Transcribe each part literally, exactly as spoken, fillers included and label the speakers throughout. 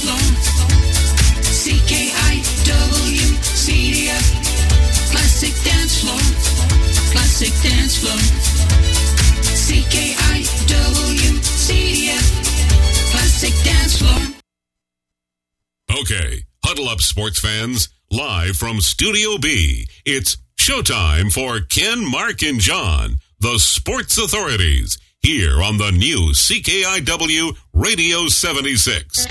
Speaker 1: floor. C K I W C D F. Classic dance floor. Classic dance floor. C K I W C D F. Classic dance floor.
Speaker 2: Okay, huddle up, sports fans. Live from Studio B, it's showtime for Ken, Mark, and John, the Sports Authorities, here on the new C K I W Radio seventy-six.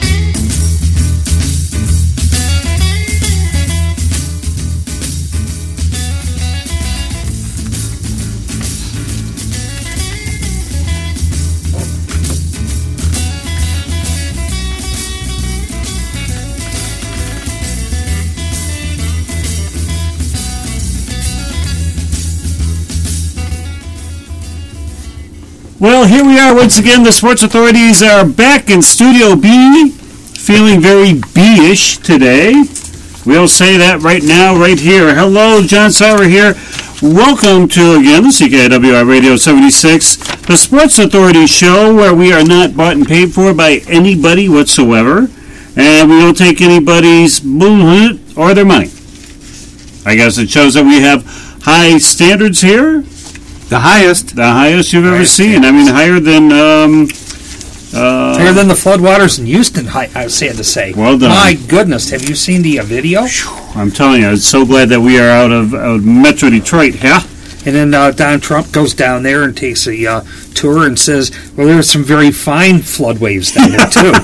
Speaker 3: Well, here we are once again. The Sports Authorities are back in Studio B, feeling very B-ish today. We'll say that right now, right here. Hello, John Sauer here. Welcome to, again, the C K I W R Radio seventy-six, the Sports Authority show where we are not bought and paid for by anybody whatsoever, and we don't take anybody's bullshit or their money. I guess it shows that we have high standards here.
Speaker 4: The highest.
Speaker 3: The highest you've ever
Speaker 4: highest
Speaker 3: seen.
Speaker 4: standards.
Speaker 3: I mean, higher than... Um, uh,
Speaker 5: Higher than the floodwaters in Houston, I was sad to say.
Speaker 3: Well done.
Speaker 5: My goodness, have you seen the uh, video?
Speaker 3: I'm telling you, I'm so glad that we are out of, out of Metro Detroit, yeah?
Speaker 5: And then uh, Don Trump goes down there and takes a uh, tour and says, well, there's some very fine flood waves down there, too.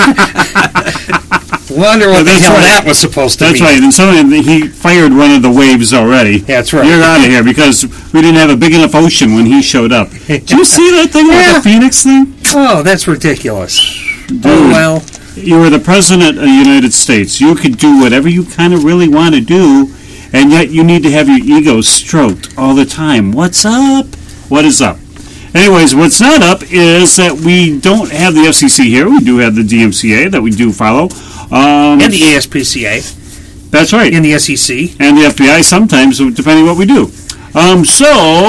Speaker 5: Wonder what
Speaker 3: Well,
Speaker 5: the
Speaker 3: that's
Speaker 5: hell
Speaker 3: right.
Speaker 5: that was supposed to
Speaker 3: That's
Speaker 5: be.
Speaker 3: right, and somebody, he fired one of the waves already.
Speaker 5: That's right.
Speaker 3: You're out of here, because we didn't have a big enough ocean when he showed up. Did you see that thing
Speaker 5: Yeah.
Speaker 3: with the Phoenix thing?
Speaker 5: Oh, that's ridiculous.
Speaker 3: Dude,
Speaker 5: Oh, well.
Speaker 3: you were the president of the United States. You could do whatever you kind of really want to do, and yet you need to have your ego stroked all the time. What's up? What is up? Anyways, what's not up is that we don't have the F C C here. We do have the D M C A that we do follow. Um,
Speaker 5: And the A S P C A.
Speaker 3: That's right.
Speaker 5: And the S E C.
Speaker 3: And the F B I sometimes, depending what we do. Um, so...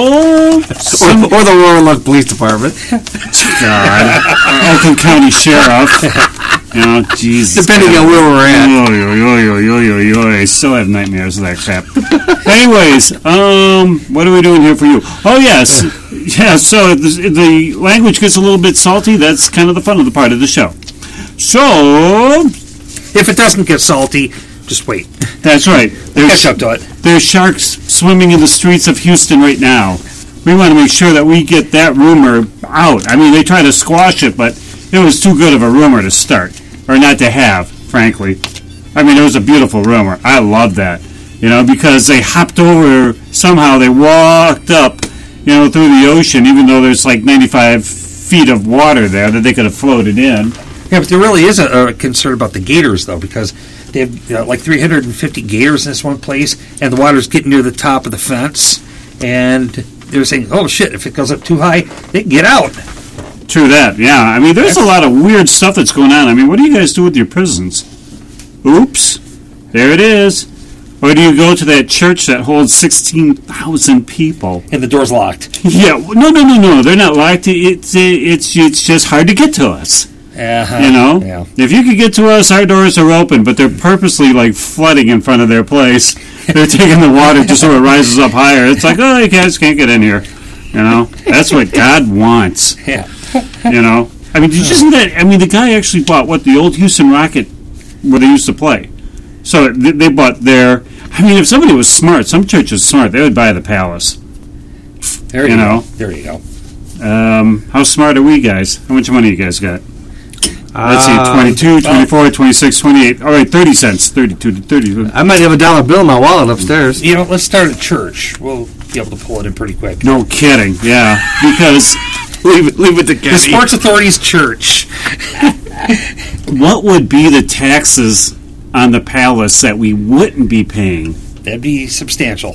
Speaker 4: Or, or the Roanoke Police Department.
Speaker 3: God. Our Oakland County Sheriff. You know, Jesus.
Speaker 4: Depending on where we're at.
Speaker 3: Yo, yo, yo, yo, yo, yo, yo. I still have nightmares of that crap. Anyways, um, what are we doing here for you? Oh, yes. Yeah, so the, the language gets a little bit salty. That's kind of the fun of the part of the show. So...
Speaker 5: If it doesn't get salty, just wait.
Speaker 3: That's right. There's,
Speaker 5: Catch up to it.
Speaker 3: there's sharks swimming in the streets of Houston right now. We want to make sure that we get that rumor out. I mean, they try to squash it, but it was too good of a rumor to start, or not to have, frankly. I mean, it was a beautiful rumor. I love that, you know, because they hopped over, somehow they walked up, you know, through the ocean, even though there's like ninety-five feet of water there that they could have floated in.
Speaker 5: Yeah, but there really is a, a concern about the gators, though, because they have you know, like three hundred fifty gators in this one place, and the water's getting near the top of the fence, and they're saying, oh, shit, if it goes up too high, they can get out.
Speaker 3: True that, yeah. I mean, there's a lot of weird stuff that's going on. I mean, what do you guys do with your prisons? Oops, there it is. Or do you go to that church that holds sixteen thousand people?
Speaker 5: And the door's locked.
Speaker 3: Yeah, no, no, no, no. They're not locked. It's, it's, it's just hard to get to us.
Speaker 5: Uh-huh.
Speaker 3: You know?
Speaker 5: Yeah.
Speaker 3: If you could get to us, our doors are open, but they're purposely, like, flooding in front of their place. They're taking the water just so it rises up higher. It's like, oh, you guys can't get in here. You know? That's what God wants.
Speaker 5: Yeah.
Speaker 3: You know? I mean, did you see that? I mean, the guy actually bought, what, the old Houston Rocket where they used to play. So they, they bought their... I mean, if somebody was smart, some church is smart, they would buy the Palace.
Speaker 5: There you,
Speaker 3: You
Speaker 5: go.
Speaker 3: know?
Speaker 5: There you go.
Speaker 3: Um, how smart are we guys? How much money you guys got? Let's see,
Speaker 4: Um,
Speaker 3: twenty-two, twenty-four, twenty-six, twenty-eight. All right, thirty cents. thirty-two to thirty.
Speaker 4: I might have a dollar bill in my wallet upstairs.
Speaker 5: You know, let's start at church. We'll be able to pull it in pretty quick.
Speaker 3: No kidding, yeah. Because
Speaker 4: leave it, leave it to
Speaker 5: The
Speaker 4: Kenny.
Speaker 5: Sports Authority's church.
Speaker 3: what would be the taxes on the Palace that we wouldn't be paying?
Speaker 5: That'd be substantial.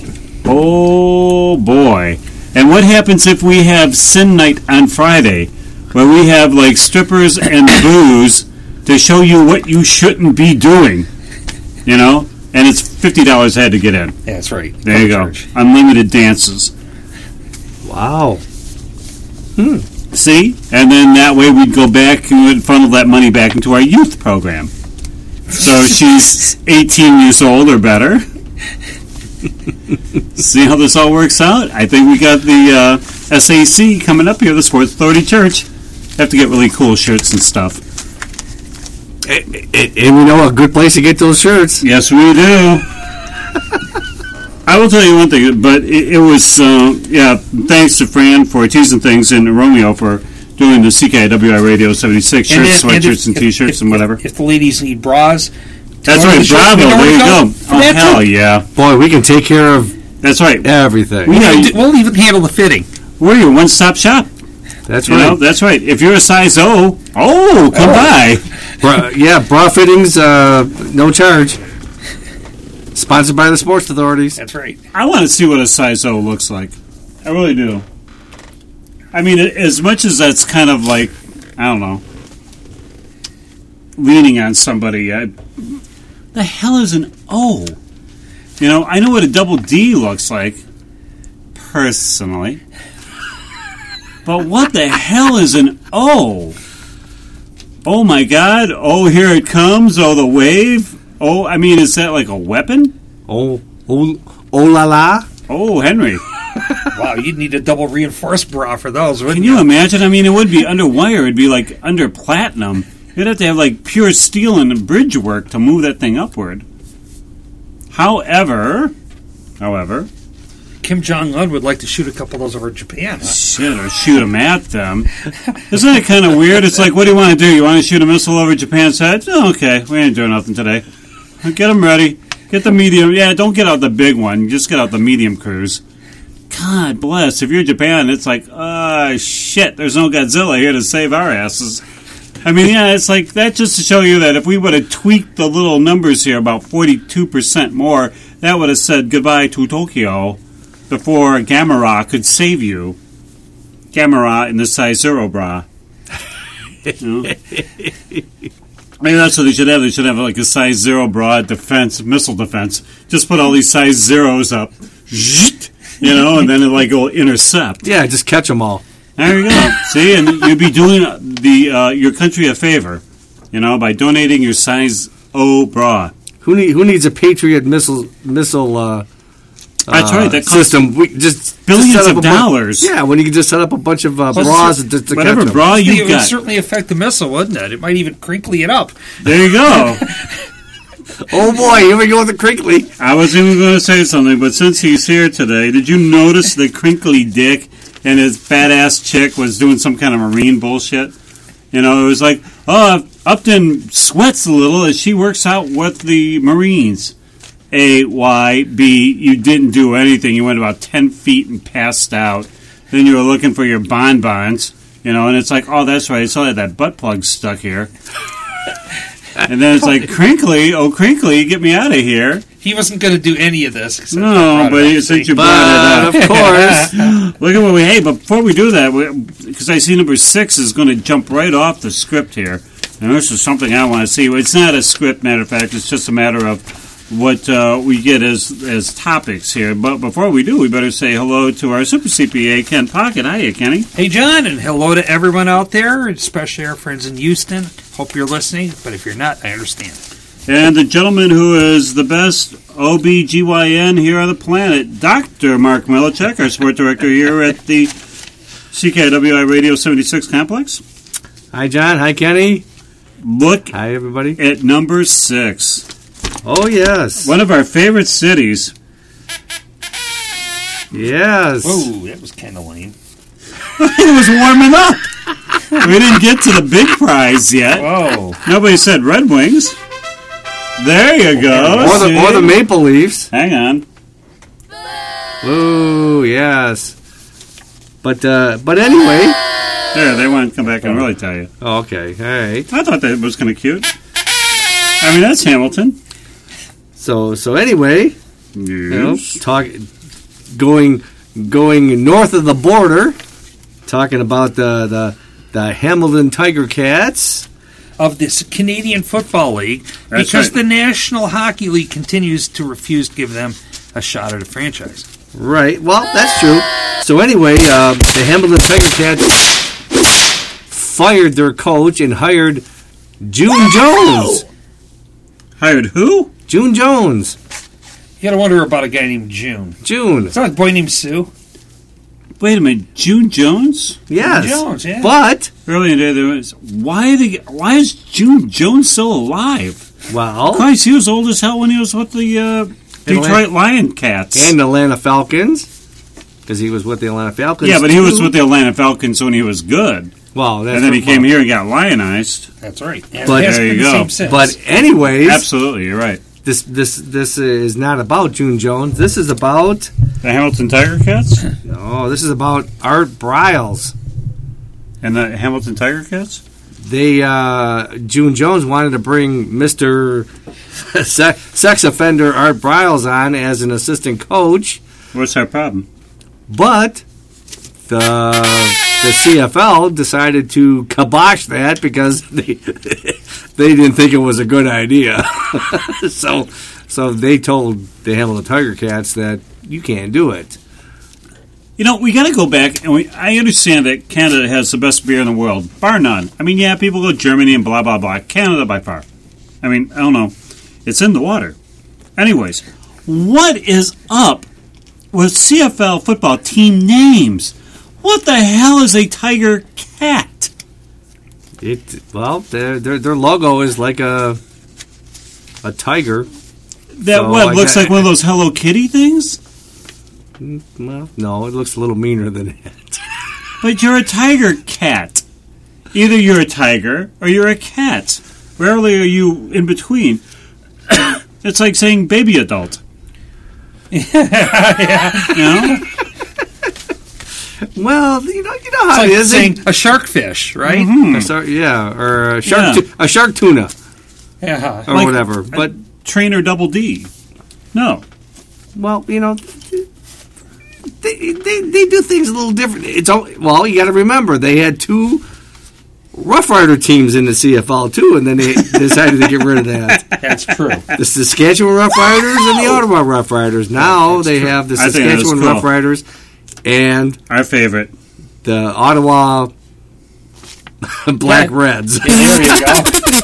Speaker 3: Oh, boy. And what happens if we have Sin Night on Friday, where we have, like, strippers and booze to show you what you shouldn't be doing? You know? And it's fifty dollars a head to get in.
Speaker 5: Yeah, that's right.
Speaker 3: There you go.
Speaker 5: Church.
Speaker 3: Unlimited dances.
Speaker 4: Wow.
Speaker 3: See? And then that way we'd go back and we'd funnel that money back into our youth program. So she's eighteen years old or better. See how this all works out? I think we got the uh, S A C coming up here, the Sports Authority Church. Have to get really cool shirts and stuff.
Speaker 4: And, and, and we know a good place to get those shirts.
Speaker 3: Yes, we do. I will tell you one thing, but it, it was, uh, yeah, thanks to Fran for teasing things and Romeo for doing the C K I W I Radio seventy-six
Speaker 5: And
Speaker 3: shirts,
Speaker 5: then- and
Speaker 3: sweatshirts, and
Speaker 5: if-
Speaker 3: T-shirts
Speaker 5: if-
Speaker 3: and whatever.
Speaker 5: If the ladies need bras,
Speaker 3: That's
Speaker 5: one of
Speaker 3: right,
Speaker 5: the shirts,
Speaker 3: bravo,
Speaker 5: we know
Speaker 3: there
Speaker 5: where
Speaker 3: you
Speaker 5: to
Speaker 3: go.
Speaker 5: For
Speaker 3: Oh,
Speaker 5: that
Speaker 3: hell
Speaker 5: too.
Speaker 3: yeah.
Speaker 4: Boy, we can take care of
Speaker 3: That's right.
Speaker 4: everything.
Speaker 3: We-
Speaker 5: We'll,
Speaker 3: Yeah,
Speaker 5: do- we'll even handle the fitting.
Speaker 3: We're your one-stop shop.
Speaker 4: That's
Speaker 3: You
Speaker 4: right.
Speaker 3: know, that's right. If you're a size O, oh, come by.
Speaker 4: Bra, yeah, bra fittings, uh, no charge. Sponsored by the Sports Authorities.
Speaker 5: That's right.
Speaker 3: I want to see what a size O looks like. I really do. I mean, as much as that's kind of like, I don't know, leaning on somebody, I, the hell is an O? You know, I know what a double D looks like, personally. But what the hell is an O? Oh my God. Oh, here it comes. Oh, the wave. Oh, I mean, is that like a weapon?
Speaker 4: Oh, oh, oh la la.
Speaker 3: Oh, Henry.
Speaker 5: Wow, you'd need a double reinforced bra for those, wouldn't
Speaker 3: Can you imagine? I mean, it would be under wire. It'd be like under platinum. You'd have to have like pure steel and bridge work to move that thing upward. However, however,
Speaker 5: Kim Jong-un would like to shoot a couple of those over Japan, huh?
Speaker 3: shit, or shoot them at them. Isn't it kind of weird? It's like, what do you want to do? You want to shoot a missile over Japan's head? Oh, okay, we ain't doing nothing today. Get them ready. Get the medium. Yeah, don't get out the big one. Just get out the medium cruise. God bless. If you're Japan, it's like, ah, shit, there's no Godzilla here to save our asses. I mean, yeah, it's like that just to show you that if we would have tweaked the little numbers here about forty-two percent more, that would have said goodbye to Tokyo before Gamera could save you. Gamera in the size zero bra. You know? Maybe that's what they should have. They should have like a size zero bra defense, missile defense. Just put all these size zeros up, you know, and then it like will intercept.
Speaker 4: Yeah, just catch them all.
Speaker 3: There you go. See, and you'd be doing the uh, your country a favor, you know, by donating your size O bra.
Speaker 4: Who need, who needs a Patriot missile missile uh,
Speaker 3: That's
Speaker 4: uh,
Speaker 3: right. That costs
Speaker 4: system? We just
Speaker 3: billions
Speaker 4: just set
Speaker 3: of
Speaker 4: up a bu-
Speaker 3: dollars.
Speaker 4: yeah, when you can just set up a bunch of uh,
Speaker 5: Plus,
Speaker 4: bras to, to
Speaker 3: whatever
Speaker 4: catch them.
Speaker 3: bra
Speaker 5: It
Speaker 3: you
Speaker 5: would
Speaker 3: got.
Speaker 5: certainly affect the missile, wouldn't it? It might even crinkly it up.
Speaker 3: There you go.
Speaker 4: Oh boy, here we go with the crinkly.
Speaker 3: I was even going to say something, but since he's here today, did you notice the crinkly dick and his fat ass chick was doing some kind of marine bullshit? You know, it was like, oh, Upton sweats a little as she works out with the Marines. A, Y, B, you didn't do anything. You went about ten feet and passed out. Then you were looking for your bonbons, you know, and it's like, oh, that's right. I saw that butt plug stuck here. And then it's like, crinkly, oh, crinkly, get me out of here.
Speaker 5: He wasn't going to do any of this. except
Speaker 3: No,
Speaker 5: I brought
Speaker 3: but
Speaker 5: it
Speaker 3: you,
Speaker 5: up,
Speaker 3: since
Speaker 5: see?
Speaker 3: you brought
Speaker 4: But
Speaker 3: it
Speaker 4: of course,
Speaker 3: Look at what we. Hey, but before we do that, because I see number six is going to jump right off the script here, and this is something I want to see. It's not a script, matter of fact. It's just a matter of what uh, we get as as topics here. But before we do, we better say hello to our super C P A, Ken Pocket. Hiya, Kenny.
Speaker 5: Hey, John, and hello to everyone out there, especially our friends in Houston. Hope you're listening, but if you're not, I understand.
Speaker 3: And the gentleman who is the best O B G Y N here on the planet, Doctor Mark Milichek, our sport director here at the C K W I Radio seventy-six complex.
Speaker 4: hi John, hi Kenny,
Speaker 3: Look
Speaker 4: hi everybody.
Speaker 3: at number six.
Speaker 4: Oh yes,
Speaker 3: One of our favorite cities.
Speaker 4: yes.
Speaker 5: Whoa, that was kind of lame.
Speaker 3: It was warming up. We didn't get to the big prize yet.
Speaker 5: Whoa.
Speaker 3: Nobody said Red Wings. There you go.
Speaker 4: Or the
Speaker 3: See?
Speaker 4: or the Maple Leafs.
Speaker 3: Hang on.
Speaker 4: Ooh, yes. But uh, but anyway.
Speaker 3: There, they want to come back and really tell you.
Speaker 4: Oh, okay, all right.
Speaker 3: I thought that was kind of cute. I mean, that's Hamilton.
Speaker 4: So so anyway, you know,
Speaker 3: Yes.
Speaker 4: talk going going north of the border, talking about the the, the Hamilton Tiger Cats.
Speaker 5: Of this Canadian Football League,
Speaker 3: That's
Speaker 5: because
Speaker 3: right.
Speaker 5: the National Hockey League continues to refuse to give them a shot at a franchise.
Speaker 4: Right. Well, that's true. So anyway, uh, the Hamilton Tiger Cats fired their coach and hired June Jones.
Speaker 3: Hired who?
Speaker 4: June Jones.
Speaker 5: You gotta wonder about a guy named June.
Speaker 4: June.
Speaker 5: It's not a boy named Sue.
Speaker 3: Wait a minute, June Jones?
Speaker 4: Yes.
Speaker 5: June Jones, yeah.
Speaker 4: But,
Speaker 3: Earlier in the day, there was why the why is June Jones still alive?
Speaker 4: well,
Speaker 3: Christ, he was old as hell when he was with the uh, Detroit Lion Cats.
Speaker 4: and the Atlanta Falcons, because he was with the Atlanta Falcons.
Speaker 3: yeah, but he was
Speaker 4: too.
Speaker 3: with the Atlanta Falcons when he was good,
Speaker 4: Well, that's
Speaker 3: and then he
Speaker 4: what-
Speaker 3: came here and got lionized.
Speaker 5: That's right. And
Speaker 4: But-
Speaker 5: it hasn't
Speaker 3: There
Speaker 5: been
Speaker 3: you
Speaker 5: the
Speaker 3: go.
Speaker 5: same since.
Speaker 4: But anyways,
Speaker 3: Absolutely, you're right.
Speaker 4: this this this is not about June Jones. This is about
Speaker 3: The Hamilton Tiger Cats
Speaker 4: no. This is about Art Briles.
Speaker 3: and the Hamilton Tiger Cats.
Speaker 4: They uh, June Jones wanted to bring Mister Se- sex offender Art Briles on as an assistant coach,
Speaker 3: What's our problem?
Speaker 4: but the the C F L decided to kibosh that because they they didn't think it was a good idea. so so they told the Hamilton Tiger Cats that you can't do it.
Speaker 3: You know, we got to go back, and we, I understand that Canada has the best beer in the world, bar none. I mean, yeah, people go to Germany and blah, blah, blah. Canada by far. I mean, I don't know. It's in the water. Anyways, what is up with C F L football team names? What the hell is a Tiger Cat?
Speaker 4: It well, their their their logo is like a a tiger.
Speaker 3: That
Speaker 4: So,
Speaker 3: what
Speaker 4: I
Speaker 3: looks
Speaker 4: got-
Speaker 3: like one of those Hello Kitty things?
Speaker 4: Well, no, it looks a little meaner than that.
Speaker 3: But you're a Tiger Cat. Either you're a tiger or you're a cat. Rarely are you in between. It's like saying baby adult. yeah. You know?
Speaker 4: Well, you know, you know how
Speaker 5: It's like
Speaker 4: it is.
Speaker 5: saying a sharkfish, right?
Speaker 4: A sar- yeah, or a shark,
Speaker 3: Yeah.
Speaker 4: tu- a shark tuna,
Speaker 5: Yeah.
Speaker 4: or
Speaker 3: Like-
Speaker 4: whatever. But
Speaker 3: Trainer double D. No.
Speaker 4: well, you know, they, they they do things a little different. It's all, well, you got to remember they had two Rough Rider teams in the C F L too, and then they decided to get rid of that.
Speaker 5: That's true.
Speaker 4: The Saskatchewan Rough Riders and the Ottawa Rough Riders. Now they have the
Speaker 3: I think that is
Speaker 4: Saskatchewan
Speaker 3: cool.
Speaker 4: Rough Riders and
Speaker 3: Our favorite.
Speaker 4: the Ottawa Black Reds.
Speaker 5: There you go.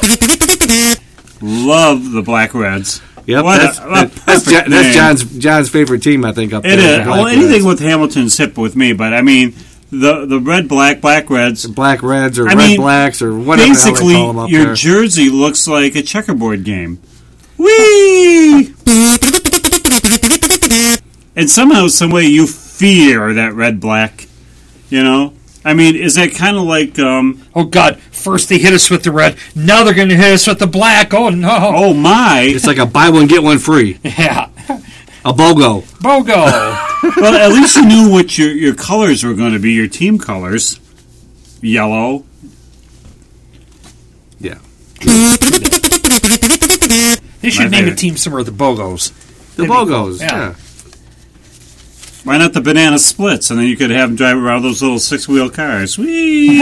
Speaker 3: Love the Black Reds.
Speaker 4: Yep,
Speaker 3: What a-
Speaker 4: that's,
Speaker 3: a
Speaker 4: that's,
Speaker 3: perfect
Speaker 4: Jo- that's
Speaker 3: name.
Speaker 4: John's John's favorite team, I think. Up
Speaker 3: It
Speaker 4: there,
Speaker 3: is.
Speaker 4: the Black
Speaker 3: Well, anything
Speaker 4: Reds.
Speaker 3: with Hamilton's hip with me, but I mean, the the red, black, black Reds.
Speaker 4: Black Reds or
Speaker 3: I
Speaker 4: Red
Speaker 3: mean,
Speaker 4: Blacks or whatever the hell
Speaker 3: Basically,
Speaker 4: they call them up
Speaker 3: your
Speaker 4: there.
Speaker 3: jersey looks like a checkerboard game. Whee! And somehow, some way, you fear that red, black. You know, I mean, is that kind of like? Um,
Speaker 5: Oh, God. First they hit us with the red. Now they're going to hit us with the black. Oh, no.
Speaker 3: oh my!
Speaker 4: It's like a buy one get one free.
Speaker 5: Yeah.
Speaker 4: A BOGO.
Speaker 5: BOGO.
Speaker 3: Well, at least you knew what your your colors were going to be. Your team colors, yellow.
Speaker 4: Yeah.
Speaker 5: They should
Speaker 3: My
Speaker 5: name a
Speaker 3: favorite.
Speaker 5: team somewhere the BOGOs.
Speaker 4: The
Speaker 5: That'd be
Speaker 4: BOGOs.
Speaker 5: cool.
Speaker 4: Yeah.
Speaker 5: Yeah.
Speaker 3: Why not the banana splits? And then you could have them drive around those little six wheel cars. Whee!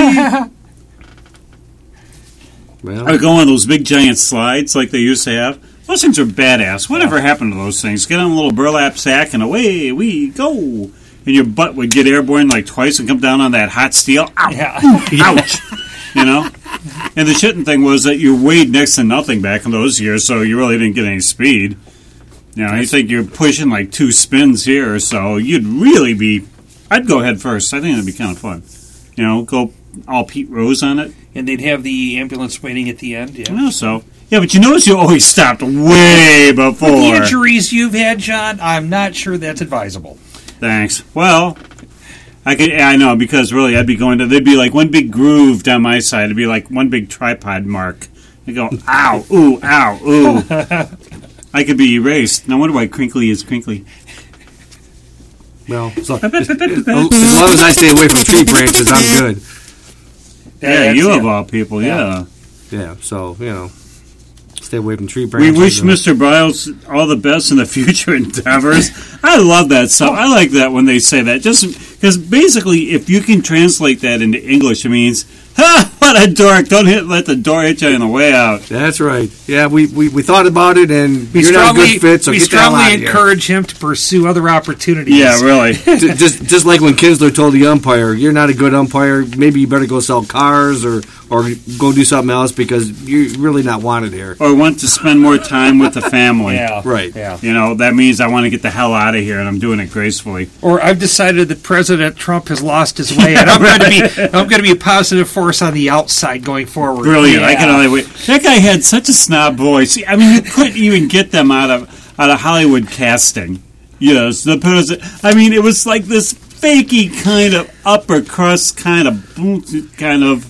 Speaker 4: Well,
Speaker 3: Or go on those big giant slides like they used to have. Those things are badass. Whatever happened to those things? Get on a little burlap sack and away we go. And your butt would get airborne like twice and come down on that hot steel. Ow!
Speaker 5: Yeah.
Speaker 3: Ouch! You know? And the shitting thing was that you weighed next to nothing back in those years, so you really didn't get any speed. You know, you think you're pushing like two spins here, so you'd really be... I'd go head first. I think that'd be kind of fun. You know, go all Pete Rose on it.
Speaker 5: And they'd have the ambulance waiting at the end. Yeah.
Speaker 3: I know so. Yeah, but you notice you always stopped way before.
Speaker 5: With the injuries you've had, John, I'm not sure that's advisable.
Speaker 3: Thanks. Well, I could. Yeah, I know, because really, I'd be going to. There'd be like one big groove down my side. It'd be like one big tripod mark. I go, ow, ooh, ow, ooh. I could be erased. No wonder why crinkly is crinkly.
Speaker 4: well, so, as long as I stay away from tree branches, I'm good.
Speaker 3: Yeah,
Speaker 5: That's-
Speaker 3: you
Speaker 5: yeah.
Speaker 3: of all people. Yeah.
Speaker 4: Yeah, so, you know, stay away from tree
Speaker 3: We
Speaker 4: branches.
Speaker 3: wish
Speaker 4: and-
Speaker 3: Mister Briles all the best in the future endeavors. I love that stuff. I like that when they say that. Just because basically, if you can translate that into English, it means, ha, not a dork. Don't hit. Let the door hit you on the way out.
Speaker 4: That's right. Yeah, we, we, we thought about it, and
Speaker 5: We
Speaker 4: you're not a
Speaker 5: strongly,
Speaker 4: good fit, so
Speaker 5: we
Speaker 4: get the hell
Speaker 5: strongly
Speaker 4: out of here.
Speaker 5: encourage him to pursue other opportunities.
Speaker 3: Yeah, really.
Speaker 4: Ju- just just like when Kinsler told the umpire, "You're not a good umpire. Maybe you better go sell cars or or go do something else because you're really not wanted here."
Speaker 3: Or want to spend more time with the family.
Speaker 5: Yeah.
Speaker 4: Right.
Speaker 5: Yeah.
Speaker 3: You know, that means I want to get the hell out of here, and I'm doing it gracefully.
Speaker 5: Or I've decided that President Trump has lost his way, and I'm going to be I'm going to be a positive force on the outside going forward.
Speaker 3: Brilliant. I
Speaker 5: Yeah.
Speaker 3: can only wait. That guy had such a snob voice. I mean, you couldn't even get them out of out of Hollywood casting. Yes, the president. I mean, it was like this fakey kind of upper crust kind of kind of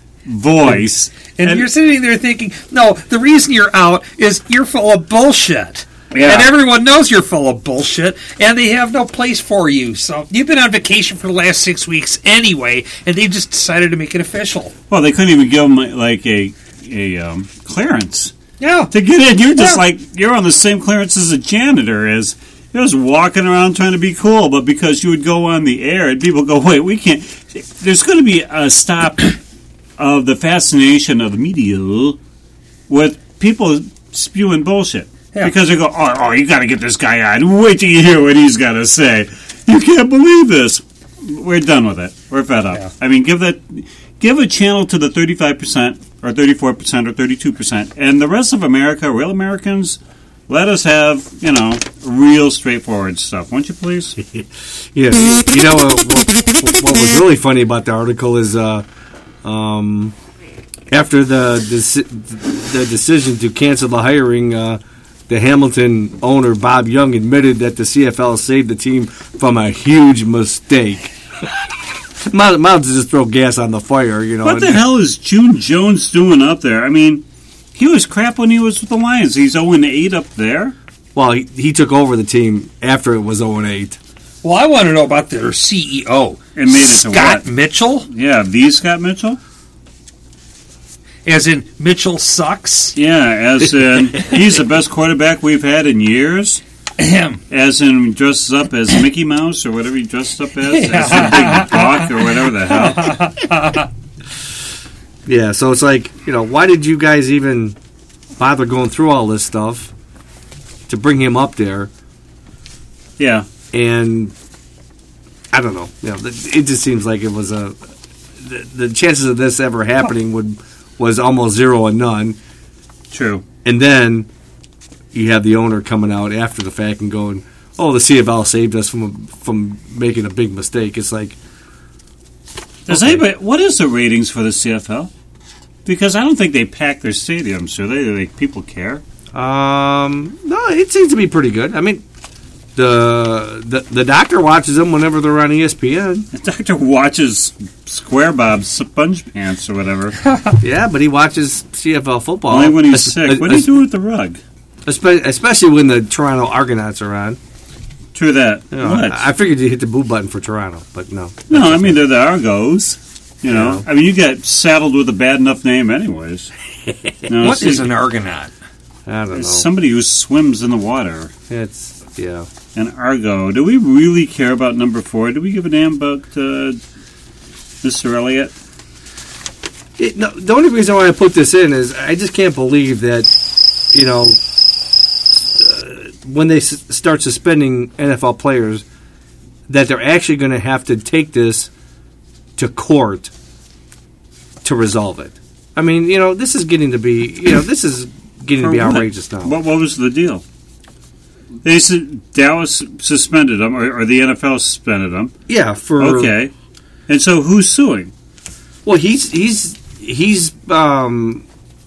Speaker 3: voice.
Speaker 5: And, you're sitting there thinking, no, the reason you're out is you're full of bullshit.
Speaker 3: Yeah.
Speaker 5: And everyone knows you're full of bullshit, and they have no place for you. So you've been on vacation for the last six weeks anyway, and they just decided to make it official.
Speaker 3: Well, they couldn't even give him like a a um, clearance
Speaker 5: Yeah.
Speaker 3: to get in. You're just
Speaker 5: Yeah.
Speaker 3: like you're on the same clearance as a janitor is. You're just walking around trying to be cool, but because you would go on the air and people go, wait, we can't. There's going to be a stop of the fascination of the media with people spewing bullshit.
Speaker 5: Yeah.
Speaker 3: Because they go, oh, oh you got to get this guy on. Wait till you hear what he's got to say. You can't believe this. We're done with it. We're fed up.
Speaker 5: Yeah.
Speaker 3: I mean, give that, give a channel to the thirty-five percent or thirty-four percent or thirty-two percent, and the rest of America, real Americans, let us have, you know, real straightforward stuff. Won't you please?
Speaker 4: Yeah, you know uh, what, what was really funny about the article is uh, um, after the deci- the decision to cancel the hiring, uh, the Hamilton owner Bob Young admitted that the C F L saved the team from a huge mistake. might, might have to just throw gas on the fire, you know.
Speaker 3: What the
Speaker 4: and-
Speaker 3: hell is June Jones doing up there? I mean, he was crap when he was with the Lions. He's oh and eight up there.
Speaker 4: Well, he, he took over the team after it was oh and eight.
Speaker 5: Well, I want to know about their C E O,
Speaker 3: And made it to
Speaker 5: Scott
Speaker 3: what?
Speaker 5: Mitchell,
Speaker 3: Yeah, the Scott Mitchell?
Speaker 5: as in Mitchell sucks.
Speaker 3: Yeah, as in, he's the best quarterback we've had in years.
Speaker 5: Ahem.
Speaker 3: As in, dresses up as Mickey Mouse or whatever he dressed up as, as a big buck or whatever the hell.
Speaker 4: Yeah, so it's like, you know, why did you guys even bother going through all this stuff to bring him up there?
Speaker 3: Yeah.
Speaker 4: And I don't know. You know, it just seems like it was a the, the chances of this ever happening would was almost zero and none.
Speaker 3: True.
Speaker 4: And then you have the owner coming out after the fact and going, "Oh, the C F L saved us from from making a big mistake." It's like,
Speaker 3: Does
Speaker 4: okay.
Speaker 3: anybody? What is the ratings for the C F L? Because I don't think they pack their stadiums, do they? Like people care.
Speaker 4: um, no, it seems to be pretty good. I mean, the the the doctor watches them whenever they're on E S P N.
Speaker 3: The doctor watches Square Bob's Sponge Pants or whatever.
Speaker 4: Yeah, but he watches C F L football
Speaker 3: Only when he's
Speaker 4: Es-
Speaker 3: sick.
Speaker 4: es-
Speaker 3: What do you do with the rug?
Speaker 4: espe- Especially when the Toronto Argonauts are on.
Speaker 3: True that.
Speaker 4: You know,
Speaker 3: what?
Speaker 4: I figured you hit the boo button for Toronto, but no.
Speaker 3: no, I mean they're the Argos. You know,
Speaker 4: Yeah.
Speaker 3: I mean you get saddled with a bad enough name, anyways. No,
Speaker 5: What
Speaker 3: see,
Speaker 5: is an Argonaut?
Speaker 4: I don't know.
Speaker 3: it's somebody who swims in the water.
Speaker 4: It's yeah.
Speaker 3: An Argo. Do we really care about number four? Do we give a damn about uh, Mister Elliott?
Speaker 4: It, no, the only reason why I put this in is I just can't believe that, you know, uh, when they s- start suspending N F L players, that they're actually going to have to take this to court to resolve it. I mean, you know, this is getting to be, you know, this is getting to be
Speaker 3: For what?
Speaker 4: outrageous now.
Speaker 3: What, what was the deal? They said Dallas suspended them, or, or the N F L suspended them.
Speaker 4: Yeah, for
Speaker 3: Okay. And so who's suing?
Speaker 4: well, he's he's he's um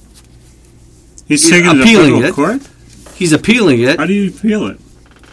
Speaker 3: He's
Speaker 4: Yeah,
Speaker 3: taking it to
Speaker 4: appealing
Speaker 3: federal
Speaker 4: it.
Speaker 3: court?
Speaker 4: he's appealing it.
Speaker 3: How do you appeal it?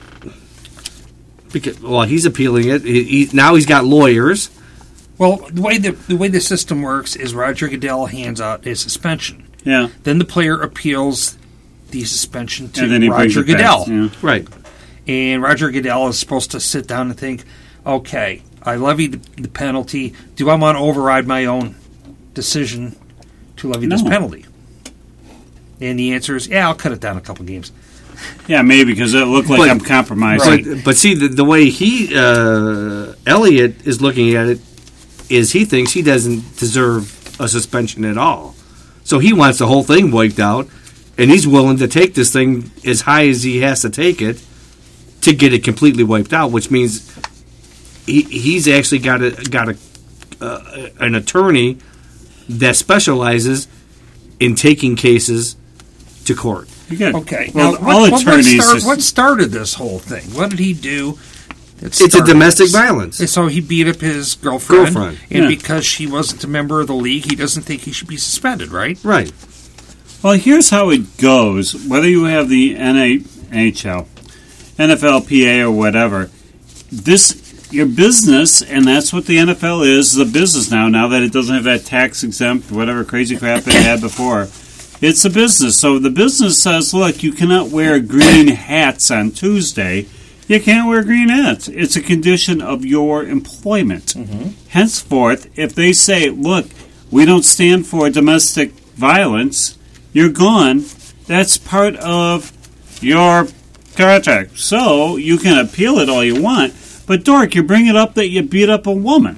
Speaker 4: Because, well, he's appealing it. He, he, now he's got lawyers.
Speaker 5: Well, the way the, the way the system works is Roger Goodell hands out a suspension.
Speaker 3: Yeah.
Speaker 5: Then the player appeals the suspension to
Speaker 3: And then he brings
Speaker 5: Roger
Speaker 3: it back.
Speaker 5: Goodell.
Speaker 3: Yeah.
Speaker 4: Right.
Speaker 5: And Roger Goodell is supposed to sit down and think, okay, I levied the, the penalty. Do I want to override my own decision to levy this
Speaker 3: No.
Speaker 5: penalty? And the answer is, yeah, I'll cut it down a couple games.
Speaker 3: Yeah, maybe, because it looked like
Speaker 4: But-
Speaker 3: I'm compromising.
Speaker 4: But, but see, the, the way he, uh, Elliot, is looking at it is he thinks he doesn't deserve a suspension at all. So he wants the whole thing wiped out, and he's willing to take this thing as high as he has to take it to get it completely wiped out, which means he, he's actually got a got a uh, an attorney that specializes in taking cases to court.
Speaker 3: You got,
Speaker 5: Okay.
Speaker 3: Well,
Speaker 5: now,
Speaker 3: all
Speaker 5: what, what,
Speaker 3: attorneys.
Speaker 5: start,
Speaker 3: is-
Speaker 5: what started this whole thing? What did he do? that
Speaker 4: It's a
Speaker 5: started
Speaker 4: domestic
Speaker 5: this?
Speaker 4: violence.
Speaker 5: And so he beat up his girlfriend,
Speaker 4: Girlfriend.
Speaker 5: and
Speaker 3: Yeah.
Speaker 5: because she wasn't a member of the league, he doesn't think he should be suspended, right?
Speaker 4: Right.
Speaker 3: Well, here's how it goes. Whether you have the N H L, N F L P A, or whatever, this your business, and that's what the N F L is, is a business now. Now that it doesn't have that tax exempt, whatever crazy crap it had before, it's a business. So the business says, look, you cannot wear green hats on Tuesday. You can't wear green hats. It's a condition of your employment. Henceforth, if they say, look, we don't stand for domestic violence, you're gone. That's part of your contract. So you can appeal it all you want. But, Dork, you bring it up that you beat up a woman.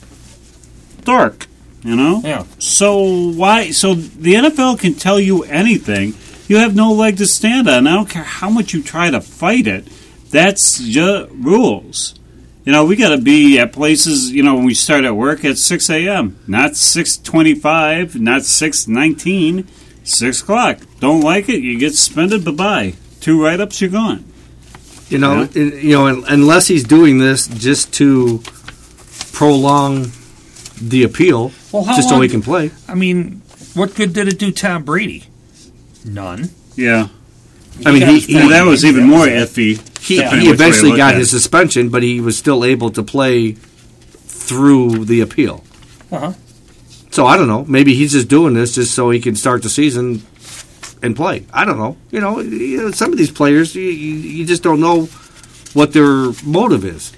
Speaker 3: Dork, you know?
Speaker 5: Yeah.
Speaker 3: So why? So the N F L can tell you anything. You have no leg to stand on. I don't care how much you try to fight it. That's just rules. You know, we got to be at places, you know, when we start at work at six a.m., not six twenty-five, not six nineteen, six o'clock. Don't like it, you get suspended, bye-bye. Two write-ups, you're gone.
Speaker 4: You know,
Speaker 3: Yeah.
Speaker 4: in- you know, un- unless he's doing this just to prolong the appeal,
Speaker 5: Well, how
Speaker 4: just so
Speaker 5: long-
Speaker 4: he can play.
Speaker 5: I mean, what good did it do Tom Brady? None.
Speaker 3: Yeah.
Speaker 4: I mean,
Speaker 5: got
Speaker 4: he,
Speaker 5: his
Speaker 4: he,
Speaker 3: Well, that was even more
Speaker 5: Yeah.
Speaker 3: iffy.
Speaker 4: he,
Speaker 3: depending
Speaker 4: he
Speaker 3: which way you
Speaker 4: eventually
Speaker 3: look
Speaker 4: got
Speaker 3: at
Speaker 4: his
Speaker 3: it.
Speaker 4: suspension, but he was still able to play through the appeal.
Speaker 5: Uh-huh.
Speaker 4: So I don't know. Maybe he's just doing this just so he can start the season and play. I don't know. You know, you know, some of these players, you, you, you just don't know what their motive is.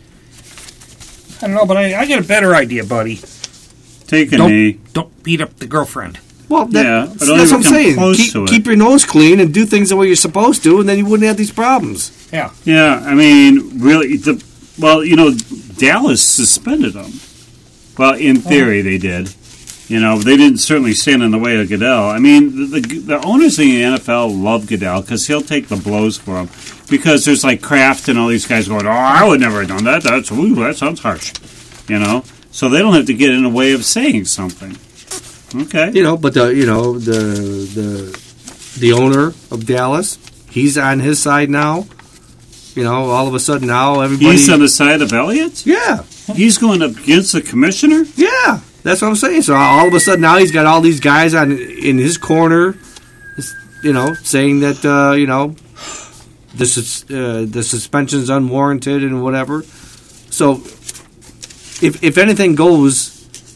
Speaker 5: I don't know, but I, I got a better idea, buddy.
Speaker 3: Take a
Speaker 5: Don't
Speaker 3: knee.
Speaker 5: don't beat up the girlfriend.
Speaker 4: Well, that,
Speaker 3: Yeah,
Speaker 4: that's
Speaker 3: but don't
Speaker 4: that's
Speaker 3: even
Speaker 4: what I'm
Speaker 3: come
Speaker 4: saying.
Speaker 3: close
Speaker 4: Keep,
Speaker 3: to it.
Speaker 4: keep your nose clean and do things the way you're supposed to, and then you wouldn't have these problems.
Speaker 5: Yeah.
Speaker 3: Yeah, I mean, really, the well, you know, Dallas suspended him. Well, in theory, they did. You know, they didn't certainly stand in the way of Goodell. I mean, the the, the owners in the N F L love Goodell because he'll take the blows for them. Because there's like Kraft and all these guys going, "Oh, I would never have done that. That's ooh, that sounds harsh," you know. So they don't have to get in the way of saying something. Okay.
Speaker 4: You know, but the you know the the the owner of Dallas, he's on his side now. You know, all of a sudden now everybody.
Speaker 3: He's on the side of Elliott?
Speaker 4: yeah,
Speaker 3: He's going up against the commissioner?
Speaker 4: yeah. That's what I'm saying. So all of a sudden now he's got all these guys on in his corner, you know, saying that uh, you know this is uh, the suspension's unwarranted and whatever. So if if anything goes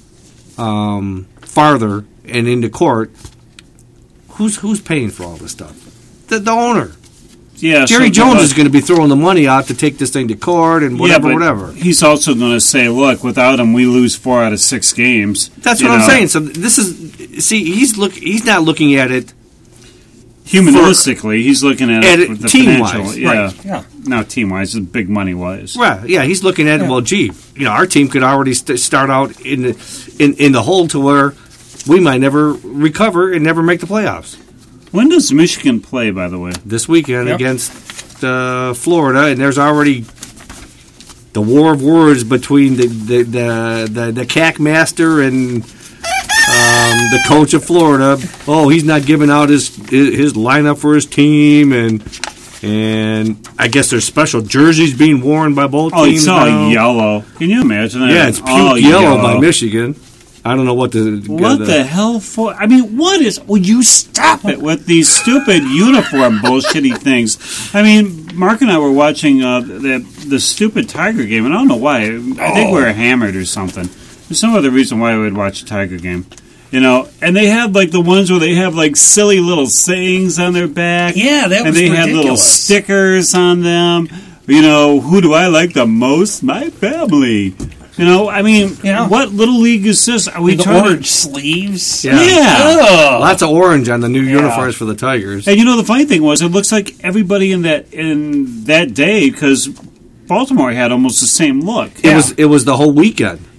Speaker 4: um, farther and into court, who's who's paying for all this stuff? The, the owner.
Speaker 3: Yeah.
Speaker 4: Jerry
Speaker 3: so-
Speaker 4: Jones
Speaker 3: but-
Speaker 4: is going to be throwing the money out to take this thing to court and whatever,
Speaker 3: yeah, but
Speaker 4: whatever.
Speaker 3: He's also going to say, look, without him, we lose four out of six games.
Speaker 4: That's
Speaker 3: You
Speaker 4: what I'm
Speaker 3: know,
Speaker 4: saying. So this is see, he's look, he's not looking at it.
Speaker 3: Humanistically, he's looking at,
Speaker 4: At
Speaker 3: it
Speaker 4: it
Speaker 3: with the
Speaker 4: team-wise,
Speaker 3: financial. Yeah.
Speaker 5: Right, yeah.
Speaker 3: Not team-wise, it's big money-wise.
Speaker 4: Right? Yeah, he's looking at it. Well, gee, you know, our team could already st- start out in the in in the hole to where we might never recover and never make the playoffs
Speaker 3: When does Michigan play, by the way?
Speaker 4: this weekend
Speaker 5: Yep.
Speaker 4: against uh, Florida, and there's already the war of words between the the the the, the C A C master and um, the coach of Florida. Oh, he's not giving out his his lineup for his team, and and I guess there's special jerseys being worn by both
Speaker 3: Oh,
Speaker 4: teams
Speaker 3: it's all
Speaker 4: now.
Speaker 3: yellow. Can you imagine that?
Speaker 4: Yeah, it's puke
Speaker 3: all
Speaker 4: yellow, by Michigan. I don't know what the
Speaker 3: What
Speaker 4: the,
Speaker 3: the hell for? I mean, what is? Would you stop it with these stupid uniform bullshitty things? I mean, Mark and I were watching uh, the the stupid Tiger game, and I don't know why. I think we were hammered or something. There's some other reason why we would watch a Tiger game, you know. And they have like the ones where they have like silly little sayings on their back.
Speaker 5: Yeah, that
Speaker 3: and
Speaker 5: was
Speaker 3: they had little
Speaker 5: ridiculous.
Speaker 3: stickers on them. You know, who do I like the most? My family. You know, I mean,
Speaker 5: Yeah.
Speaker 3: what little league is this? Are we
Speaker 5: the
Speaker 3: trying
Speaker 5: orange
Speaker 3: to?
Speaker 5: sleeves.
Speaker 4: Yeah.
Speaker 3: Yeah.
Speaker 5: Ugh.
Speaker 4: lots of orange on the new uniforms for the Tigers.
Speaker 3: And you know, the funny thing was, it looks like everybody in that in that day, because Baltimore had almost the same look.
Speaker 4: It was it was the whole weekend.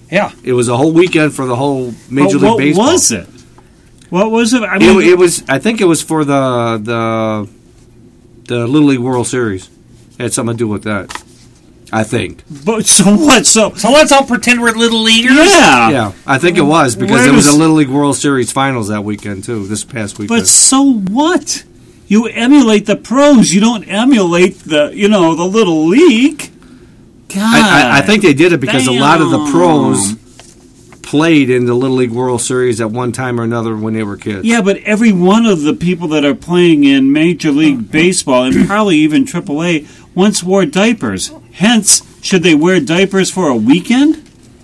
Speaker 5: Yeah.
Speaker 4: It was a whole weekend for the whole Major
Speaker 3: But
Speaker 4: League
Speaker 3: what
Speaker 4: Baseball.
Speaker 3: was it? What was it? I
Speaker 4: It,
Speaker 3: mean,
Speaker 4: it was. I think it was for the the the Little League World Series. It had something to do with that. I think.
Speaker 3: but so what? So
Speaker 5: So let's all pretend we're little leaguers.
Speaker 3: yeah.
Speaker 4: Yeah, I think it was because
Speaker 3: Where
Speaker 4: there was
Speaker 3: does-
Speaker 4: a Little League World Series finals that weekend too. This past weekend.
Speaker 3: But so what? You emulate the pros. You don't emulate the you know the little league. God,
Speaker 4: I, I, I think they did it because a lot of the
Speaker 3: Damn.
Speaker 4: pros played in the Little League World Series at one time or another when they were kids.
Speaker 3: Yeah, but every one of the people that are playing in Major League Baseball and probably even triple A once wore diapers. Hence, should they wear diapers for a weekend?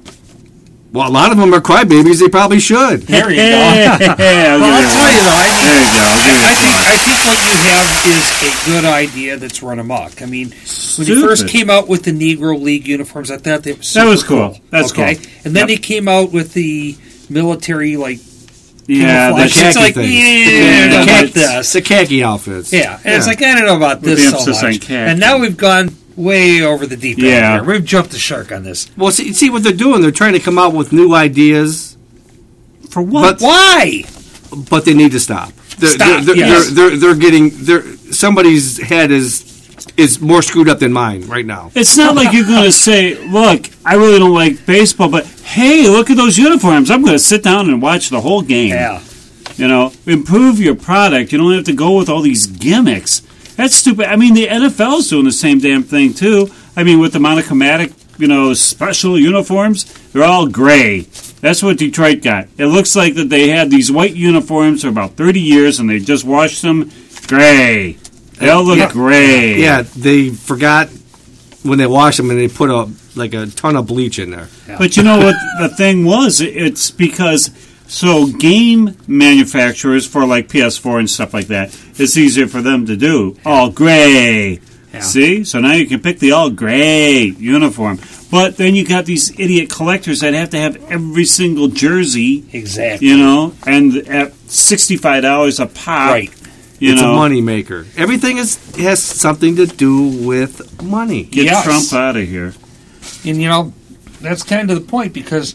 Speaker 4: Well, a lot of them are crybabies. They probably should.
Speaker 5: There you go.
Speaker 3: Yeah,
Speaker 5: Well, I'll tell you though, I mean,
Speaker 3: There you go. I'll give you
Speaker 5: I
Speaker 3: that
Speaker 5: think
Speaker 3: one.
Speaker 5: I think what you have is a good idea that's run amok. I mean, when
Speaker 3: Stupid.
Speaker 5: you first came out with the Negro League uniforms, I thought they were super
Speaker 3: That was cool. That's
Speaker 5: okay?
Speaker 3: cool.
Speaker 5: And then
Speaker 3: Yep.
Speaker 5: they came out with the military like
Speaker 3: Yeah,
Speaker 5: camouflage.
Speaker 3: that's
Speaker 4: khaki
Speaker 5: It's like,
Speaker 4: thing.
Speaker 5: yeah,
Speaker 3: The
Speaker 5: fuck
Speaker 3: khaki-
Speaker 5: this.
Speaker 4: The khaki outfits.
Speaker 5: Yeah, and it's like I don't know about
Speaker 3: With
Speaker 5: this
Speaker 3: the
Speaker 5: so
Speaker 3: emphasis on
Speaker 5: much.
Speaker 3: khaki.
Speaker 5: And now we've gone way over the deep end
Speaker 3: Yeah.
Speaker 5: here. We've jumped the shark on this.
Speaker 4: Well, see, see what they're doing. They're trying to come out with new ideas,
Speaker 3: for what?
Speaker 4: But-
Speaker 5: Why?
Speaker 4: but they need to stop. They're,
Speaker 5: Stop,
Speaker 4: They're,
Speaker 5: yes.
Speaker 4: they're, they're, they're getting. They're, somebody's head is is more screwed up than mine right now.
Speaker 3: It's not like you're going to say, look, I really don't like baseball, but hey, look at those uniforms. I'm going to sit down and watch the whole game.
Speaker 5: Yeah.
Speaker 3: You know, improve your product. You don't have to go with all these gimmicks. That's stupid. I mean, the N F L's doing the same damn thing, too. I mean, with the monochromatic, you know, special uniforms, they're all gray. That's what Detroit got. It looks like that they had these white uniforms for about thirty years, and they just washed them gray. They all look
Speaker 4: Yeah.
Speaker 3: gray.
Speaker 4: Yeah, they forgot when they washed them and they put a like a ton of bleach in there.
Speaker 3: But you know what the thing was? It's because so game manufacturers for like P S four and stuff like that, it's easier for them to do. All gray.
Speaker 5: Yeah.
Speaker 3: See? So now you can pick the all gray uniform. But then you got these idiot collectors that have to have every single jersey,
Speaker 5: Exactly.
Speaker 3: you know, and at sixty-five dollars a pop.
Speaker 5: Right.
Speaker 3: You
Speaker 4: It's
Speaker 3: know,
Speaker 4: a money maker. Everything is has something to do with money.
Speaker 3: get
Speaker 5: Yes.
Speaker 3: Trump out of here.
Speaker 5: And you know, that's kind of the point because,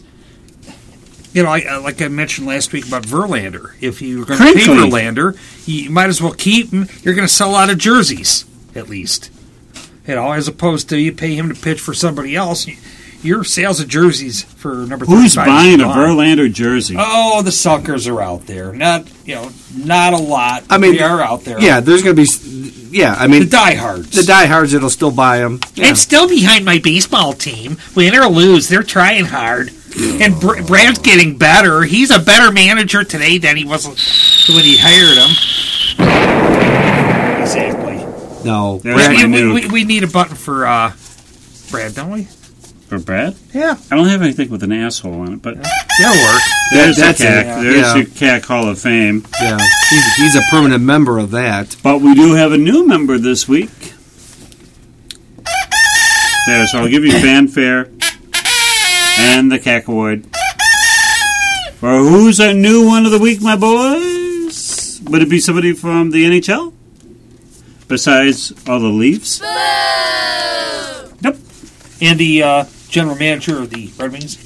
Speaker 5: you know, I, uh, like I mentioned last week about Verlander. If you're going to pay
Speaker 3: Crinkly.
Speaker 5: Verlander, you might as well keep him. You're going to sell out of jerseys, at least. You know, as opposed to you pay him to pitch for somebody else. Your sales of jerseys for number
Speaker 3: Who's
Speaker 5: thirty-five
Speaker 3: buying
Speaker 5: is
Speaker 3: a
Speaker 5: gone.
Speaker 3: Verlander jersey?
Speaker 5: Oh, the suckers are out there. Not, you know, not a lot.
Speaker 4: I mean,
Speaker 5: they are out there.
Speaker 4: Yeah, there's going to be. s- Yeah, I mean,
Speaker 5: The diehards.
Speaker 4: the diehards that'll still buy them. Yeah.
Speaker 5: I'm still behind my baseball team. Win or lose, they're trying hard. And Br- Brad's getting better. He's a better manager today than he was when he hired him. Exactly.
Speaker 4: No,
Speaker 3: There's
Speaker 4: Brad-
Speaker 3: my
Speaker 5: We,
Speaker 3: new-
Speaker 5: we, we need a button for uh, Brad, don't we?
Speaker 3: For Brad?
Speaker 5: Yeah.
Speaker 3: I don't have anything with an asshole on it, but
Speaker 5: That'll work.
Speaker 3: there's
Speaker 4: that's
Speaker 3: your
Speaker 4: it,
Speaker 3: C A C.
Speaker 4: yeah.
Speaker 3: There's
Speaker 4: Yeah.
Speaker 3: your C A C Hall of Fame.
Speaker 4: yeah, he's, he's a permanent member of that.
Speaker 3: But we do have a new member this week. There, so I'll give you fanfare and the C A C award. For who's our new one of the week, my boys? Would it be somebody from the N H L? Besides all the Leafs?
Speaker 5: Yep. And the uh, general manager of the Red Wings.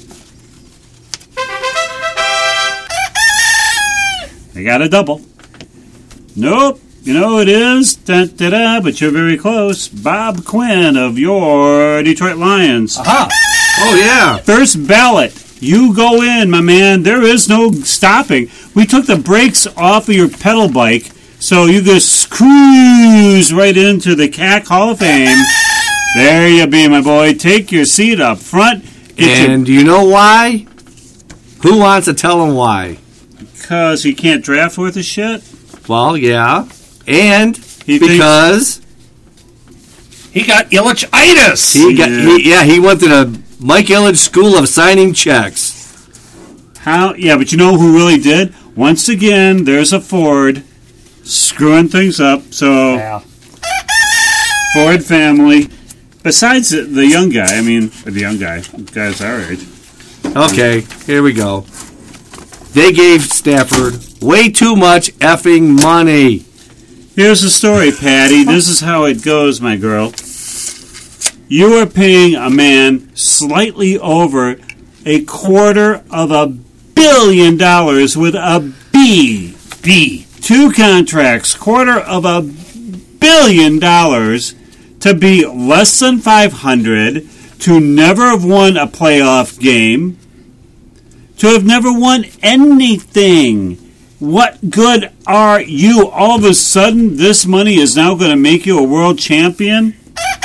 Speaker 3: I got a double. Nope. You know it is. Da, da, da, but you're very close. Bob Quinn of your Detroit Lions.
Speaker 5: Aha.
Speaker 4: Oh yeah,
Speaker 3: First ballot. You go in, my man. There is no stopping. We took the brakes off of your pedal bike, so you just cruise right into the C A C Hall of Fame. There you be, my boy. Take your seat up front. Get
Speaker 4: and do you know why? Who wants to tell him why?
Speaker 3: because he can't draft worth a shit.
Speaker 4: Well, yeah, and
Speaker 3: He
Speaker 4: because
Speaker 5: He got Illich-itis.
Speaker 4: he got,
Speaker 3: Yeah.
Speaker 4: he, yeah, he went to the Mike Ilitch School of Signing Checks.
Speaker 3: How? Yeah, but you know who really did? Once again, there's a Ford screwing things up. So
Speaker 5: Yeah.
Speaker 3: Ford family. Besides the, the young guy, I mean, the young guy, the guy's our age.
Speaker 4: Okay, here we go. They gave Stafford way too much effing money.
Speaker 3: Here's the story, Patty. This is how it goes, my girl. You are paying a man slightly over a quarter of a billion dollars with a B.
Speaker 5: B.
Speaker 3: Two contracts, quarter of a billion dollars to be less than five hundred, to never have won a playoff game, to have never won anything. What good are you? All of a sudden, this money is now going to make you a world champion?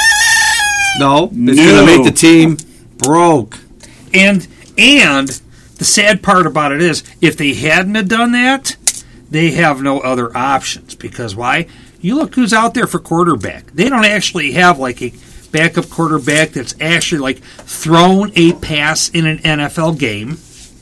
Speaker 4: No, it's
Speaker 3: No.
Speaker 4: going to make the team broke.
Speaker 5: And and the sad part about it is, if they hadn't have done that, they have no other options. Because why? You look who's out there for quarterback. They don't actually have like a backup quarterback that's actually like thrown a pass in an N F L game.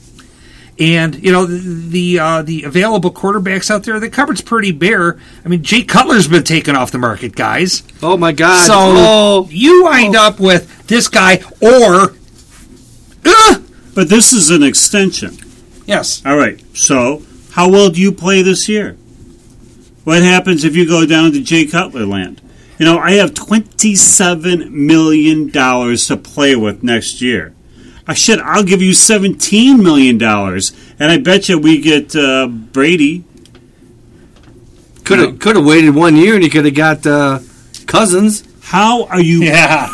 Speaker 5: And you know the the, uh, the available quarterbacks out there, the cupboard's pretty bare. I mean, Jay Cutler's been taken off the market, guys.
Speaker 4: Oh, my God.
Speaker 5: So
Speaker 4: oh.
Speaker 5: you wind up with this guy, or uh,
Speaker 3: But this is an extension.
Speaker 5: yes,
Speaker 3: All right, so how well do you play this year? What happens if you go down to Jay Cutler land? You know, I have twenty-seven million dollars to play with next year. I shit, I'll give you seventeen million dollars, and I bet you we get uh, Brady.
Speaker 4: Could have could have waited one year and he could have got uh, Cousins.
Speaker 3: How are you?
Speaker 5: yeah.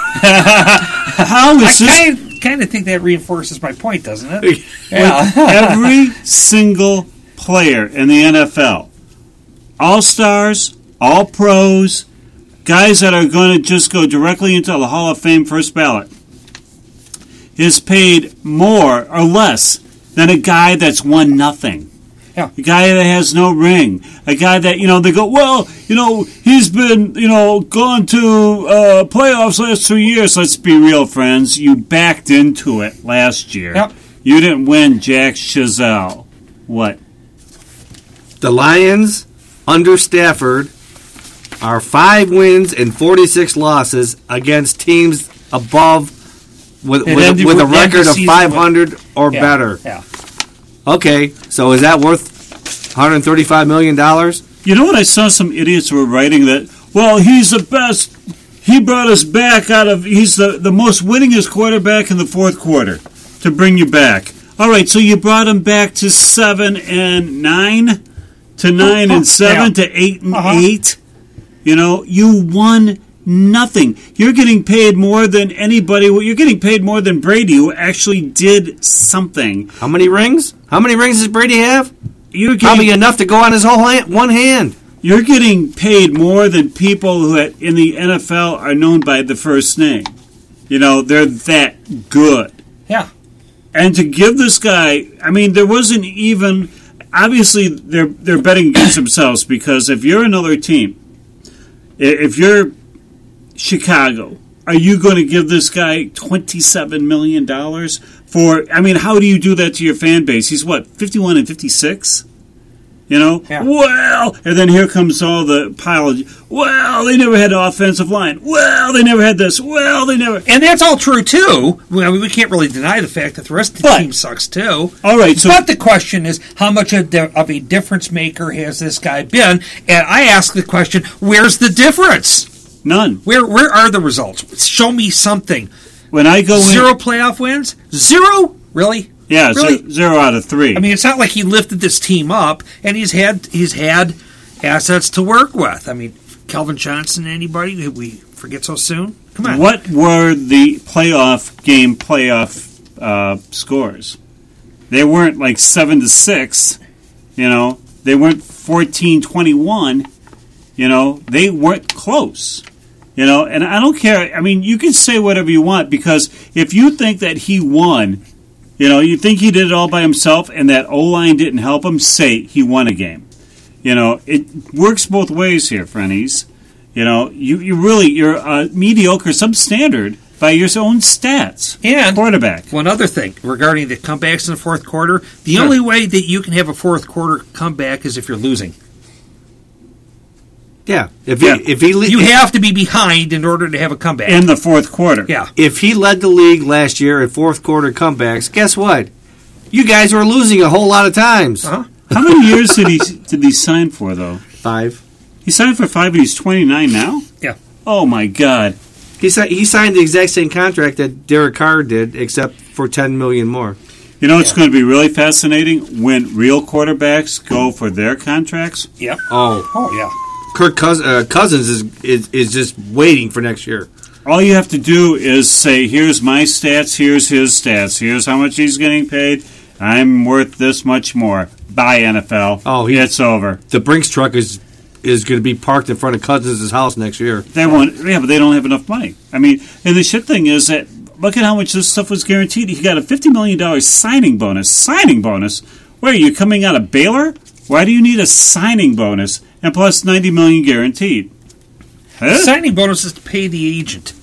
Speaker 3: How
Speaker 5: I
Speaker 3: is this?
Speaker 5: kind kind of think that reinforces my point, doesn't it?
Speaker 3: With every single player in the N F L, all stars, all pros, guys that are going to just go directly into the Hall of Fame first ballot, is paid more or less than a guy that's won nothing.
Speaker 5: Yeah.
Speaker 3: A guy that has no ring. A guy that, you know, they go, well, you know, he's been, you know, gone to uh, playoffs last two years. Let's be real, friends. You backed into it last year.
Speaker 5: Yep.
Speaker 3: You didn't win Jack Chazelle. What?
Speaker 4: The Lions, under Stafford, are five wins and forty-six losses against teams above with,
Speaker 5: It
Speaker 4: with,
Speaker 5: ended
Speaker 4: with a
Speaker 5: with- ended
Speaker 4: record of
Speaker 5: season
Speaker 4: five hundred or
Speaker 5: Yeah,
Speaker 4: better.
Speaker 5: Yeah.
Speaker 4: Okay, so is that worth one hundred thirty-five million dollars?
Speaker 3: You know what? I saw some idiots were writing that, well, he's the best. He brought us back out of, he's the, the most winningest quarterback in the fourth quarter to bring you back. All right, so you brought him back to seven and nine, to nine and seven,
Speaker 5: Yeah.
Speaker 3: to eight and
Speaker 5: Uh-huh.
Speaker 3: eight. You know, you won nothing. You're getting paid more than anybody. You're getting paid more than Brady, who actually did something.
Speaker 4: How many rings? How many rings does Brady have?
Speaker 3: You're
Speaker 4: Probably
Speaker 3: getting,
Speaker 4: enough to go on his whole hand, one hand.
Speaker 3: you're getting paid more than people who at- in the N F L are known by the first name. You know, they're that good.
Speaker 5: Yeah.
Speaker 3: And to give this guy, I mean, there wasn't even. Obviously, they're they're betting against themselves, because if you're another team, i- if you're Chicago, are you going to give this guy twenty-seven million dollars for? I mean, how do you do that to your fan base? He's what, fifty-one and fifty-six? You know,
Speaker 5: Yeah.
Speaker 3: well, and then here comes all the pile of, well, they never had an offensive line. Well, they never had this. Well, they never.
Speaker 5: And that's all true, too. Well, we can't really deny the fact that the rest of the
Speaker 3: But-
Speaker 5: team sucks, too.
Speaker 3: All right, so
Speaker 5: But the question is, how much of di- of a difference maker has this guy been? And I ask the question, where's the difference?
Speaker 3: none.
Speaker 5: Where where are the results? Show me something.
Speaker 3: When I go in,
Speaker 5: Zero playoff wins? Zero? Really?
Speaker 3: yeah,
Speaker 5: Really?
Speaker 3: zero, zero out of three.
Speaker 5: I mean, it's not like he lifted this team up, and he's had he's had assets to work with. I mean, Calvin Johnson, anybody? Did we forget so soon? Come on.
Speaker 3: What were the playoff game playoff uh, scores? They weren't like seven to six, you know. They weren't fourteen twenty-one, you know. They weren't close, you know. And I don't care. I mean, you can say whatever you want, because if you think that he won, you know, you think he did it all by himself, and that O-line didn't help him, say he won a game. You know, it works both ways here, friendies. You know, you, you really, you're uh, mediocre, substandard by your own stats.
Speaker 5: And
Speaker 3: Quarterback.
Speaker 5: one other thing regarding the comebacks in the fourth quarter, the
Speaker 3: Sure.
Speaker 5: only way that you can have a fourth quarter comeback is if you're losing.
Speaker 4: Yeah, if
Speaker 3: Yeah.
Speaker 4: he if he le-
Speaker 5: You have to be behind in order to have a comeback.
Speaker 3: In the fourth quarter.
Speaker 5: yeah.
Speaker 4: if he led the league last year in fourth quarter comebacks, guess what? You guys were losing a whole lot of times.
Speaker 5: Uh-huh.
Speaker 3: How many years did he did he sign for, though?
Speaker 4: Five.
Speaker 3: He signed for five, and he's twenty-nine now?
Speaker 5: Yeah.
Speaker 3: Oh, my God.
Speaker 4: He signed. He signed the exact same contract that Derek Carr did, except for ten million more.
Speaker 3: You know, it's going to be really fascinating when real quarterbacks go for their contracts.
Speaker 5: Yep.
Speaker 4: Oh,
Speaker 5: Oh, yeah.
Speaker 4: Kirk Cousins, uh, Cousins is, is is just waiting for next year.
Speaker 3: All you have to do is say, here's my stats, here's his stats, here's how much he's getting paid. I'm worth this much more. Bye, N F L.
Speaker 4: Oh, he-
Speaker 3: it's over.
Speaker 4: The Brinks truck is is going to be parked in front of Cousins' house next year.
Speaker 3: They won't. Yeah, but they don't have enough money. I mean, and the shit thing is that look at how much this stuff was guaranteed. He got a fifty million dollars signing bonus. Signing bonus? Where are you coming out of Baylor? Why do you need a signing bonus and plus ninety million dollars guaranteed? Huh?
Speaker 5: Signing bonuses to pay the agent.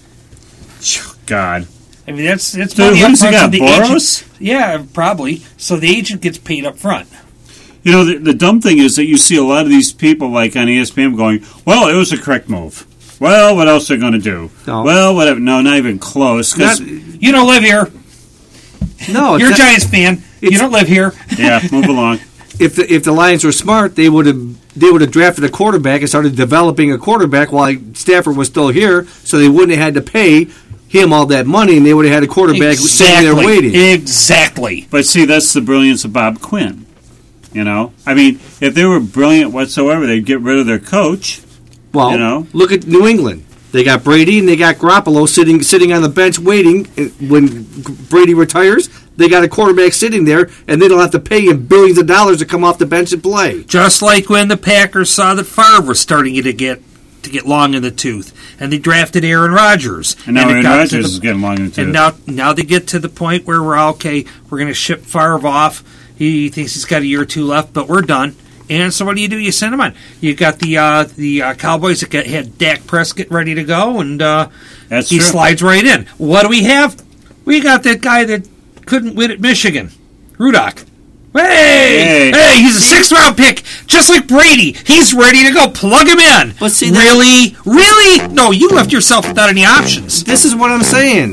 Speaker 3: God.
Speaker 5: I mean, that's that's
Speaker 3: Dude,
Speaker 5: money up
Speaker 3: who's he
Speaker 5: front
Speaker 3: got,
Speaker 5: so the
Speaker 3: Boros?
Speaker 5: agent. Yeah, probably. So the agent gets paid up front.
Speaker 3: You know, the, the dumb thing is that you see a lot of these people like on E S P N going, well, it was a correct move. Well, what else are they going to do?
Speaker 4: No.
Speaker 3: Well, whatever. No, not even close. 'Cause-
Speaker 4: Not-
Speaker 5: You don't live here.
Speaker 4: No, it's
Speaker 5: You're a
Speaker 4: not-
Speaker 5: Giants fan. You
Speaker 4: it's-
Speaker 5: don't live here.
Speaker 3: yeah, move along.
Speaker 4: if the if the Lions were smart, they would have they would have drafted a quarterback and started developing a quarterback while Stafford was still here, so they wouldn't have had to pay him all that money, and they would have had a quarterback sitting there waiting.
Speaker 5: Exactly.
Speaker 3: But see, that's the brilliance of Bob Quinn. You know? I mean, if they were brilliant whatsoever, they'd get rid of their coach.
Speaker 4: Well,
Speaker 3: You know?
Speaker 4: look at New England. They got Brady and they got Garoppolo sitting sitting on the bench waiting. When Brady retires, they got a quarterback sitting there, and they don't have to pay him billions of dollars to come off the bench and play.
Speaker 5: Just like when the Packers saw that Favre was starting to get to get long in the tooth, and they drafted Aaron Rodgers.
Speaker 3: And now
Speaker 5: it
Speaker 3: Aaron
Speaker 5: got to
Speaker 3: Rodgers
Speaker 5: the-
Speaker 3: is getting long in the tooth.
Speaker 5: And now, now they get to the point where we're all, okay. We're going to ship Favre off. He thinks he's got a year or two left, but we're done. And so what do you do? You send him on. You got the uh, the uh, Cowboys that got, had Dak Prescott ready to go, and uh,
Speaker 3: That's
Speaker 5: he
Speaker 3: true.
Speaker 5: slides right in. What do we have? We got that guy that couldn't win at Michigan, Rudock. Hey,
Speaker 3: Hey.
Speaker 5: hey, he's a sixth round pick, just like Brady. He's ready to go. Plug him in.
Speaker 4: But see, that-
Speaker 5: really, really? No, you left yourself without any options.
Speaker 4: This is what I'm saying.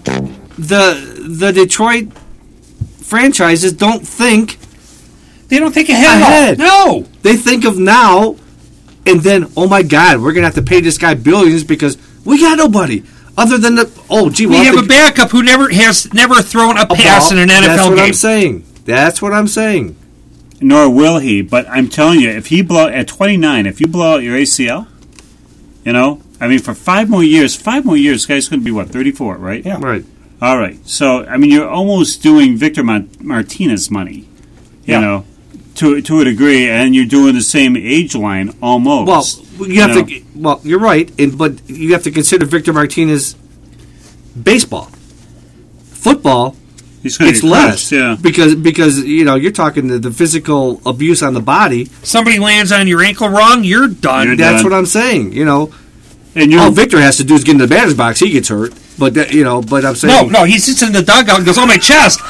Speaker 4: The the Detroit franchises don't think.
Speaker 5: They don't think ahead.
Speaker 4: Ahead.
Speaker 5: At all. No.
Speaker 4: They think of now, and then, oh my God, we're going to have to pay this guy billions because we got nobody other than the. Oh, gee,
Speaker 5: We
Speaker 4: we'll
Speaker 5: have
Speaker 4: to-
Speaker 5: a backup who never has never thrown a pass
Speaker 4: Well,
Speaker 5: in an N F L
Speaker 4: That's what
Speaker 5: game.
Speaker 4: I'm saying. That's what I'm saying.
Speaker 3: Nor will he. But I'm telling you, if he blow at twenty-nine, if you blow out your A C L, you know, I mean, for five more years, five more years, this guy's going to be what, thirty-four, right?
Speaker 5: Yeah.
Speaker 4: Right.
Speaker 3: All right. So, I mean, you're almost doing Victor Mon- Martinez money, you
Speaker 5: Yeah.
Speaker 3: know, to to a degree, and you're doing the same age line almost.
Speaker 4: Well, you have
Speaker 3: know.
Speaker 4: to. Well, you're right, and, but you have to consider Victor Martinez baseball, football.
Speaker 3: He's going
Speaker 4: It's
Speaker 3: to get
Speaker 4: less,
Speaker 3: crushed, yeah.
Speaker 4: because because you know you're talking the, the physical abuse on the body.
Speaker 5: Somebody lands on your ankle wrong, you're done.
Speaker 3: You're
Speaker 4: That's
Speaker 3: done.
Speaker 4: what I'm saying. You know,
Speaker 3: And you're
Speaker 4: all Victor has to do is get in the batter's box. He gets hurt, but that, you know, but I'm
Speaker 5: no,
Speaker 4: saying,
Speaker 5: no, he sits in the dugout and goes, "Oh, my chest."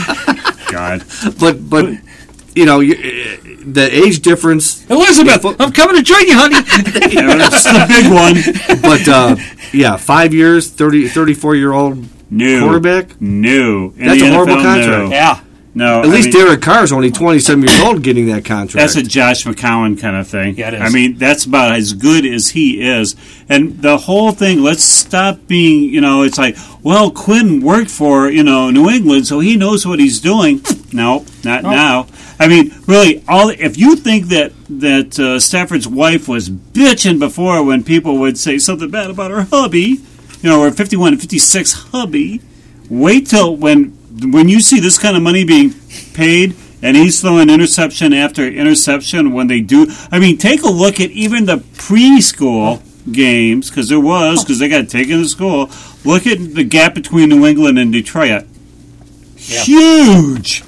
Speaker 3: God.
Speaker 4: but but you know, you, uh, the age difference.
Speaker 5: Elizabeth,
Speaker 4: Yeah,
Speaker 5: I'm coming to join you, honey.
Speaker 3: You know, it's the big one.
Speaker 4: But uh, yeah, five years, thirty, thirty-four year old
Speaker 3: New
Speaker 4: quarterback.
Speaker 3: New. In
Speaker 4: That's
Speaker 3: the
Speaker 4: a horrible
Speaker 3: N F L,
Speaker 4: contract.
Speaker 3: no.
Speaker 5: yeah.
Speaker 3: No,
Speaker 4: At
Speaker 3: I
Speaker 4: least
Speaker 3: mean,
Speaker 4: Derek Carr is only twenty-seven years old getting that contract.
Speaker 3: that's a Josh McCown kind of thing.
Speaker 5: Yeah, it is.
Speaker 3: I mean, that's about as good as he is. And the whole thing, let's stop being, you know, it's like, well, Quinn worked for, you know, New England, so he knows what he's doing. No, not
Speaker 5: No.
Speaker 3: now. I mean, really, all if you think that that uh, Stafford's wife was bitching before when people would say something bad about her hubby, you know, her fifty-one and fifty-six hubby, wait till when when you see this kind of money being paid and he's throwing interception after interception when they do. I mean, take a look at even the preschool games, because there was, because they got taken to school. Look at the gap between New England and Detroit.
Speaker 5: Yeah.
Speaker 3: Huge.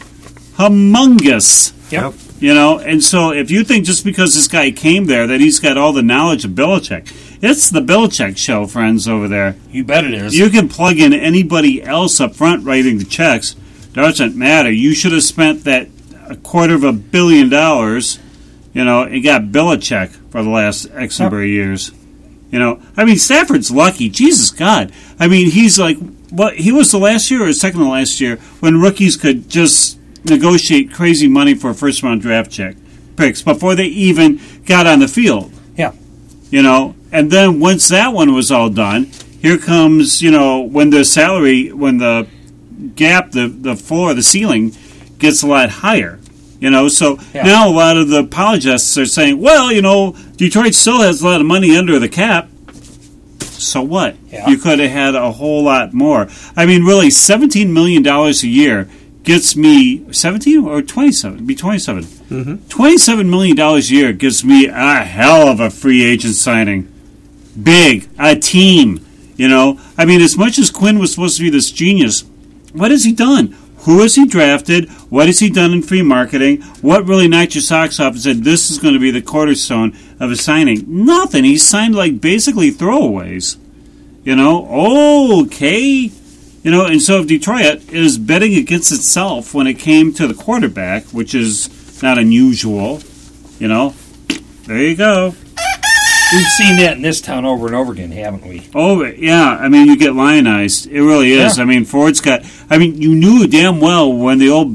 Speaker 3: Humongous.
Speaker 5: Yep.
Speaker 3: You know, and so if you think just because this guy came there that he's got all the knowledge of Belichick, it's the Belichick show, friends, over there.
Speaker 5: You bet it is.
Speaker 3: You can plug in anybody else up front writing the checks. Doesn't matter. You should have spent that a quarter of a billion dollars, you know, and got Belichick for the last X number of years. You know, I mean, Stafford's lucky. Jesus God. I mean, he's like, what? He was the last year or second to last year when rookies could just negotiate crazy money for a first round draft check picks before they even got on the field.
Speaker 5: Yeah.
Speaker 3: You know, and then once that one was all done, here comes, you know, when the salary, when the gap, the, the floor, the ceiling gets a lot higher. You know, so
Speaker 5: Yeah.
Speaker 3: now a lot of the apologists are saying, well, you know, Detroit still has a lot of money under the cap. So what?
Speaker 5: Yeah.
Speaker 3: You could have had a whole lot more. I mean, really, seventeen million dollars a year gets me seventeen or twenty-seven. Be twenty-seven. Mm-hmm. twenty-seven million dollars a year gives me a hell of a free agent signing. Big, a team. You know, I mean, as much as Quinn was supposed to be this genius, what has he done? Who has he drafted? What has he done in free marketing? What really knocked your socks off and said this is going to be the cornerstone of a signing? Nothing. He signed like basically throwaways. You know, okay. You know, and so if Detroit is betting against itself when it came to the quarterback, which is not unusual, you know, there you go.
Speaker 5: We've seen that in this town over and over again, haven't we?
Speaker 3: Oh, yeah. I mean, you get lionized. It really is.
Speaker 5: Yeah.
Speaker 3: I mean, Ford's got... I mean, you knew damn well when the old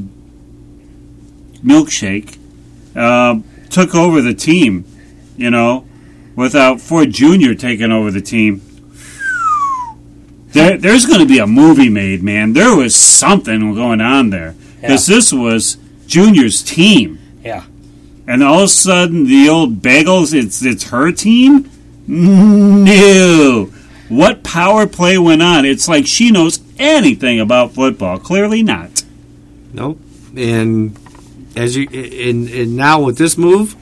Speaker 3: milkshake uh, took over the team, you know, without Ford Junior taking over the team. There, there's going to be a movie made, man. There was something going on there. Because
Speaker 5: Yeah.
Speaker 3: this was Junior's team.
Speaker 5: Yeah.
Speaker 3: And all of a sudden, the old Bagels, it's it's her team? No. What power play went on? It's like she knows anything about football. Clearly not.
Speaker 4: Nope. And as you and, and now with this move,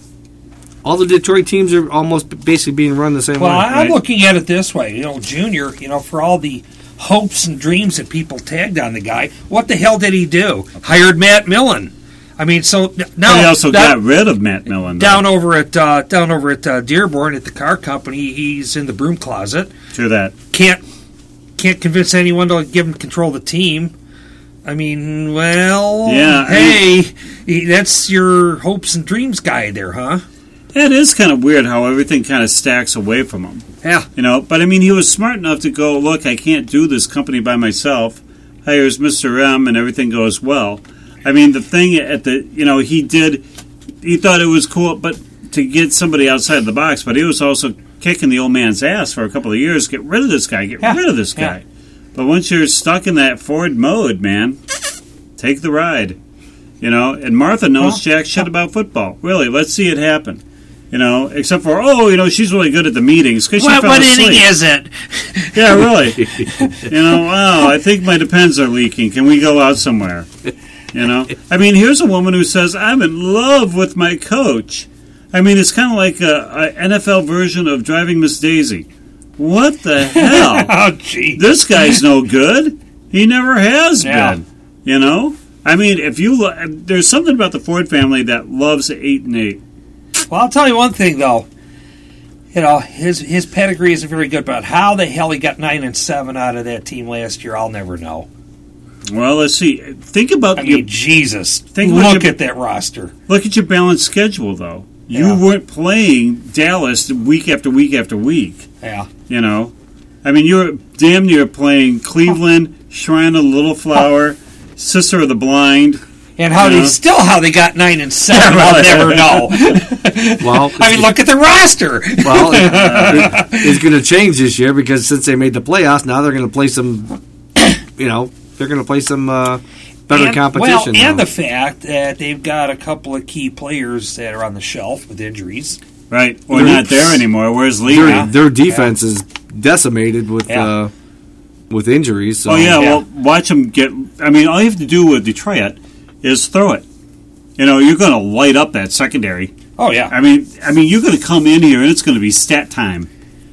Speaker 4: all the Detroit teams are almost basically being run the same
Speaker 5: Well,
Speaker 4: way.
Speaker 5: I'm
Speaker 3: right?
Speaker 5: looking at it this way. You know, Junior, you know, for all the hopes and dreams that people tagged on the guy, what the hell did he do? Hired Matt Millen. I mean, so now
Speaker 3: They also
Speaker 5: that-
Speaker 3: got rid of Matt Millen. though.
Speaker 5: down over at uh, down over at uh, Dearborn at the car company. He's in the broom closet.
Speaker 3: To that.
Speaker 5: Can't can't convince anyone to give him control of the team. I mean, well,
Speaker 3: Yeah, I
Speaker 5: hey, he- that's your hopes and dreams guy there, huh?
Speaker 3: It is kind of weird how everything kind of stacks away from him.
Speaker 5: Yeah.
Speaker 3: You know, but I mean, he was smart enough to go, look, I can't do this company by myself. Hires Mister M, and everything goes well. I mean, the thing at the, you know, he did, he thought it was cool, but to get somebody outside the box, but he was also kicking the old man's ass for a couple of years. Get rid of this guy. Get
Speaker 5: Yeah.
Speaker 3: rid of this
Speaker 5: Yeah.
Speaker 3: guy. But once you're stuck in that Ford mode, man, take the ride. You know, and Martha knows
Speaker 5: Well,
Speaker 3: jack shit about football. Really, let's see it happen. You know, except for, oh, you know, she's really good at the meetings because she
Speaker 5: What,
Speaker 3: fell
Speaker 5: what
Speaker 3: asleep.
Speaker 5: inning is it?
Speaker 3: Yeah, really. You know, wow, I think my Depends are leaking. Can we go out somewhere? You know? I mean, here's a woman who says, I'm in love with my coach. I mean, it's kind of like a, a N F L version of Driving Miss Daisy. What the hell?
Speaker 5: Oh, gee.
Speaker 3: This guy's no good. He never has
Speaker 5: Yeah.
Speaker 3: been. You know? I mean, if you lo- there's something about the Ford family that loves eight and eight.
Speaker 5: Well, I'll tell you one thing, though. You know, his his pedigree isn't very good, but how the hell he got nine and seven out of that team last year, I'll never know.
Speaker 3: Well, let's see. Think about
Speaker 5: I
Speaker 3: your
Speaker 5: mean, Jesus.
Speaker 3: Think about
Speaker 5: Look
Speaker 3: your-
Speaker 5: at that roster.
Speaker 3: look at your balanced schedule, though. You
Speaker 5: Yeah.
Speaker 3: weren't playing Dallas week after week after week.
Speaker 5: Yeah.
Speaker 3: You know, I mean, you're damn near playing Cleveland, Shrine of the Little Flower, Sister of the Blind.
Speaker 5: And how
Speaker 3: Yeah.
Speaker 5: they still how they got nine and seven, I'll never know.
Speaker 4: well,
Speaker 5: I mean, look at the roster.
Speaker 4: well, it- it's going to change this year because since they made the playoffs, now they're going to play some. You know, they're going to play some uh, better
Speaker 5: and,
Speaker 4: competition.
Speaker 5: Well, and
Speaker 4: now.
Speaker 5: the fact that they've got a couple of key players that are on the shelf with injuries.
Speaker 3: Right, or
Speaker 4: They're-
Speaker 3: not there anymore. Where's Lee?
Speaker 4: their,
Speaker 3: now?
Speaker 4: their defense is decimated with
Speaker 5: Yeah.
Speaker 4: uh, with injuries. So.
Speaker 3: Oh yeah,
Speaker 5: Yeah.
Speaker 3: well, watch them get. I mean, all you have to do with Detroit is throw it. You know, you're going to light up that secondary.
Speaker 5: Oh yeah.
Speaker 3: I mean, I mean, you're going to come in here and it's going to be stat time.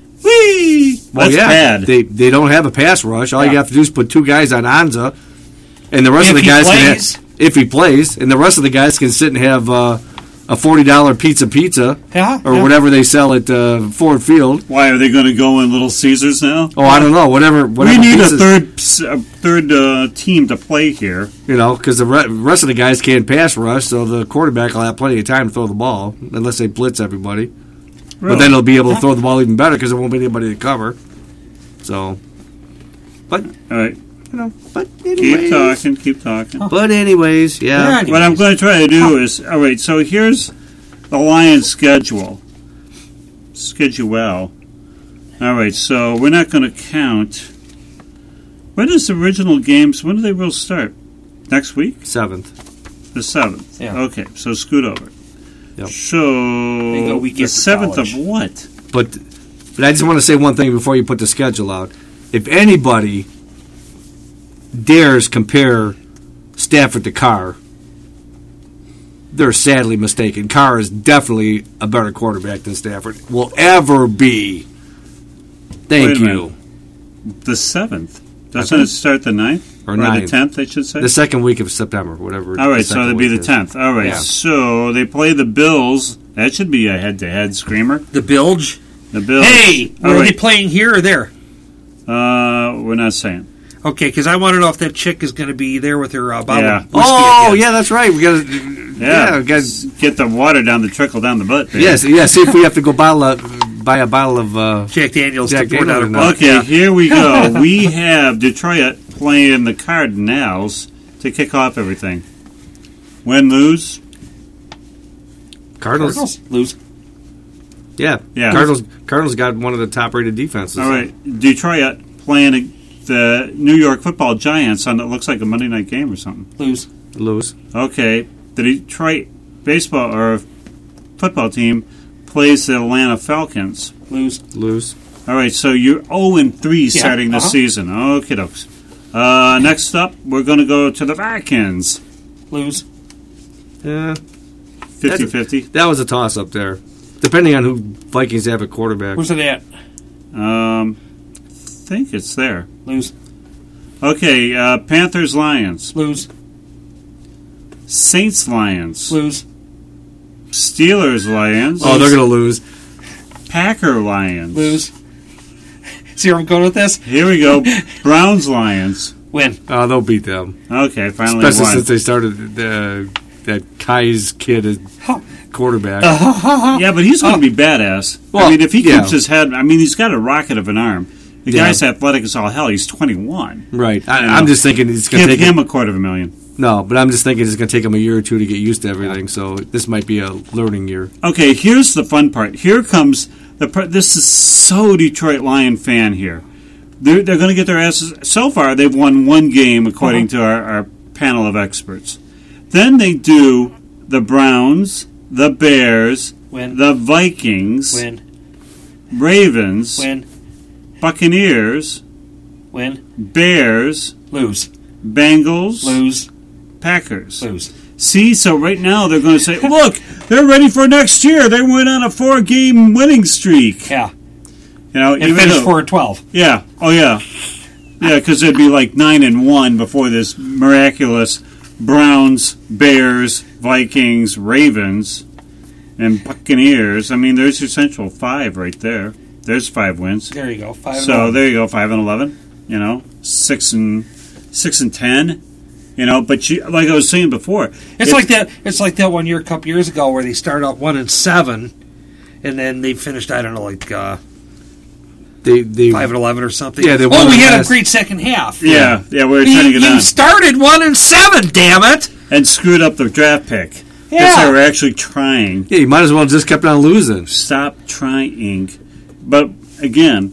Speaker 3: Whee!
Speaker 4: Well,
Speaker 3: That's
Speaker 4: yeah,
Speaker 3: bad.
Speaker 4: they they don't have a pass rush. All
Speaker 5: Yeah.
Speaker 4: you have to do is put two guys on Anza, and the rest
Speaker 5: If
Speaker 4: of the
Speaker 5: he
Speaker 4: guys
Speaker 5: plays.
Speaker 4: can have, if he plays, and the rest of the guys can sit and have uh, a forty dollar pizza pizza
Speaker 5: Yeah,
Speaker 4: or
Speaker 5: yeah.
Speaker 4: whatever they sell at uh, Ford Field.
Speaker 3: Why are they going to go in Little Caesars now?
Speaker 4: Oh, I don't know, whatever. whatever
Speaker 3: we need a
Speaker 4: pizzas-
Speaker 3: third s- a third uh, team to play here.
Speaker 4: you know, because the re- rest of the guys can't pass rush, so the quarterback will have plenty of time to throw the ball unless they blitz everybody. But then they'll be able to throw the ball even better because there won't be anybody to cover. So, but
Speaker 3: All right,
Speaker 4: you know, but
Speaker 3: keep
Speaker 4: anyways,
Speaker 3: talking, keep talking.
Speaker 4: but anyways, yeah.
Speaker 5: Yeah.
Speaker 3: What I'm going to try to do is, all right, so here's the Lions' schedule. Schedule. All right, so we're not going to count When is the original games? When do they will start? Next week?
Speaker 4: Seventh.
Speaker 3: The seventh.
Speaker 5: Yeah.
Speaker 3: Okay, so scoot over.
Speaker 4: Yep.
Speaker 3: So
Speaker 5: go week
Speaker 3: the
Speaker 5: after
Speaker 3: seventh
Speaker 5: college.
Speaker 3: of what?
Speaker 4: But, but I just want to say one thing before you put the schedule out. If anybody dares compare Stafford to Carr, they're sadly mistaken. Carr is definitely a better quarterback than Stafford will ever be. Thank
Speaker 3: Wait a
Speaker 4: you.
Speaker 3: The seventh. Doesn't it start the ninth?
Speaker 4: Or
Speaker 3: the
Speaker 4: ninth.
Speaker 3: tenth, I should say?
Speaker 4: The second week of September, whatever.
Speaker 3: All right,
Speaker 4: the
Speaker 3: so
Speaker 4: second
Speaker 3: it'd be
Speaker 4: week
Speaker 3: the
Speaker 4: is.
Speaker 3: tenth. All right,
Speaker 4: Yeah.
Speaker 3: so they play the Bills. That should be a head-to-head screamer.
Speaker 5: The Bilge.
Speaker 3: The Bills.
Speaker 5: Hey,
Speaker 3: All
Speaker 5: are they
Speaker 3: right.
Speaker 5: playing here or there?
Speaker 3: Uh, we're not saying.
Speaker 5: Okay, because I want to know if that chick is going to be there with her uh, bottle
Speaker 3: Yeah.
Speaker 5: of whiskey
Speaker 4: Oh,
Speaker 5: again.
Speaker 4: yeah, that's right. We got to.
Speaker 3: Yeah,
Speaker 4: Yeah, we got.
Speaker 3: get the water down the trickle down the butt. Baby.
Speaker 4: Yes, yeah. See if we have to go bottle of, buy a bottle of. Uh,
Speaker 5: Jack Daniels
Speaker 4: Jack
Speaker 5: to pour
Speaker 4: Daniels
Speaker 5: down
Speaker 4: or
Speaker 5: her
Speaker 4: not.
Speaker 5: mouth.
Speaker 3: Okay,
Speaker 5: Yeah.
Speaker 3: here we go. We have Detroit playing the Cardinals to kick off everything. Win, lose.
Speaker 4: Cardinals.
Speaker 5: Cardinals lose.
Speaker 4: Yeah,
Speaker 3: Yeah.
Speaker 4: Cardinals. Cardinals got one of the top-rated defenses.
Speaker 3: All right, Detroit playing the New York Football Giants on it looks like a Monday night game or something.
Speaker 5: Lose.
Speaker 4: Lose.
Speaker 3: Okay, the Detroit baseball or football team plays the Atlanta Falcons.
Speaker 5: Lose.
Speaker 4: Lose.
Speaker 3: All right, so you're oh and three
Speaker 5: Yeah,
Speaker 3: starting this
Speaker 5: uh-huh.
Speaker 3: season. Okay, dokes. Uh, next up, we're going to go to the Vikings.
Speaker 5: Lose.
Speaker 4: Yeah,
Speaker 3: fifty-fifty.
Speaker 4: that was a toss-up there. Depending on who Vikings have at quarterback.
Speaker 5: Where's it at?
Speaker 3: Um, think it's there.
Speaker 5: Lose.
Speaker 3: Okay, uh, Panthers, Lions.
Speaker 5: Lose.
Speaker 3: Saints, Lions.
Speaker 5: Lose.
Speaker 3: Steelers, Lions.
Speaker 4: Oh, they're going to lose.
Speaker 3: Packer, Lions.
Speaker 5: Lose. See where I'm going with this?
Speaker 3: Here we go. Browns, Lions.
Speaker 5: Win.
Speaker 4: Oh, they'll beat them.
Speaker 3: Okay, finally
Speaker 4: Especially
Speaker 3: won.
Speaker 4: since they started uh, that Kai's kid as quarterback.
Speaker 3: Yeah, but he's going to be badass. I
Speaker 4: Well,
Speaker 3: mean, if he
Speaker 4: yeah.
Speaker 3: keeps his head, I mean, he's got a rocket of an arm. The
Speaker 4: Yeah.
Speaker 3: guy's athletic as all hell. He's twenty-one.
Speaker 4: Right. I,
Speaker 3: You know.
Speaker 4: I'm just thinking it's going
Speaker 3: Give
Speaker 4: to take
Speaker 3: him a quarter of a million.
Speaker 4: No, but I'm just thinking it's going to take him a year or two to get used to everything. So this might be a learning year.
Speaker 3: Okay, here's the fun part. Here comes the. Part, this is so Detroit Lion fan here. They're, they're going to get their asses. So far, they've won one game according
Speaker 5: Uh-huh.
Speaker 3: to our, our panel of experts. Then they do the Browns, the Bears,
Speaker 5: Win.
Speaker 3: the Vikings,
Speaker 5: Win.
Speaker 3: Ravens,
Speaker 5: Win.
Speaker 3: Buccaneers,
Speaker 5: Win.
Speaker 3: Bears,
Speaker 5: Lose.
Speaker 3: Bengals,
Speaker 5: Lose.
Speaker 3: Packers.
Speaker 5: Lose.
Speaker 3: See, so right now they're going to say, look, they're ready for next year. They went on a four-game winning streak.
Speaker 5: Yeah.
Speaker 3: You know,
Speaker 5: And
Speaker 3: even
Speaker 5: finish
Speaker 3: though-
Speaker 5: four and twelve.
Speaker 3: Yeah. Oh, yeah. Yeah, because it'd be like nine and one before this miraculous Browns, Bears, Vikings, Ravens, and Buccaneers. I mean, there's your central five right there. There's five wins.
Speaker 5: There you go. Five. and
Speaker 3: So
Speaker 5: eleven.
Speaker 3: there you go, five and eleven. You know, six and six and ten. You know, but you, like I was saying before,
Speaker 5: It's
Speaker 3: if-
Speaker 5: like that. It's like that one year, a couple years ago, where they started out one and seven, and then they finished. I don't know, like uh,
Speaker 4: They they
Speaker 5: five and eleven or something.
Speaker 4: Yeah, they
Speaker 5: oh,
Speaker 4: won
Speaker 5: we
Speaker 4: the
Speaker 5: had
Speaker 4: last-
Speaker 5: a great second half.
Speaker 3: Yeah, yeah, we were
Speaker 5: You,
Speaker 3: trying to get
Speaker 5: you
Speaker 3: on
Speaker 5: started one and seven. Damn it!
Speaker 3: and screwed up the draft pick because
Speaker 5: Yeah.
Speaker 3: they were actually trying.
Speaker 4: yeah, you might as well just kept on losing.
Speaker 3: Stop trying. But again,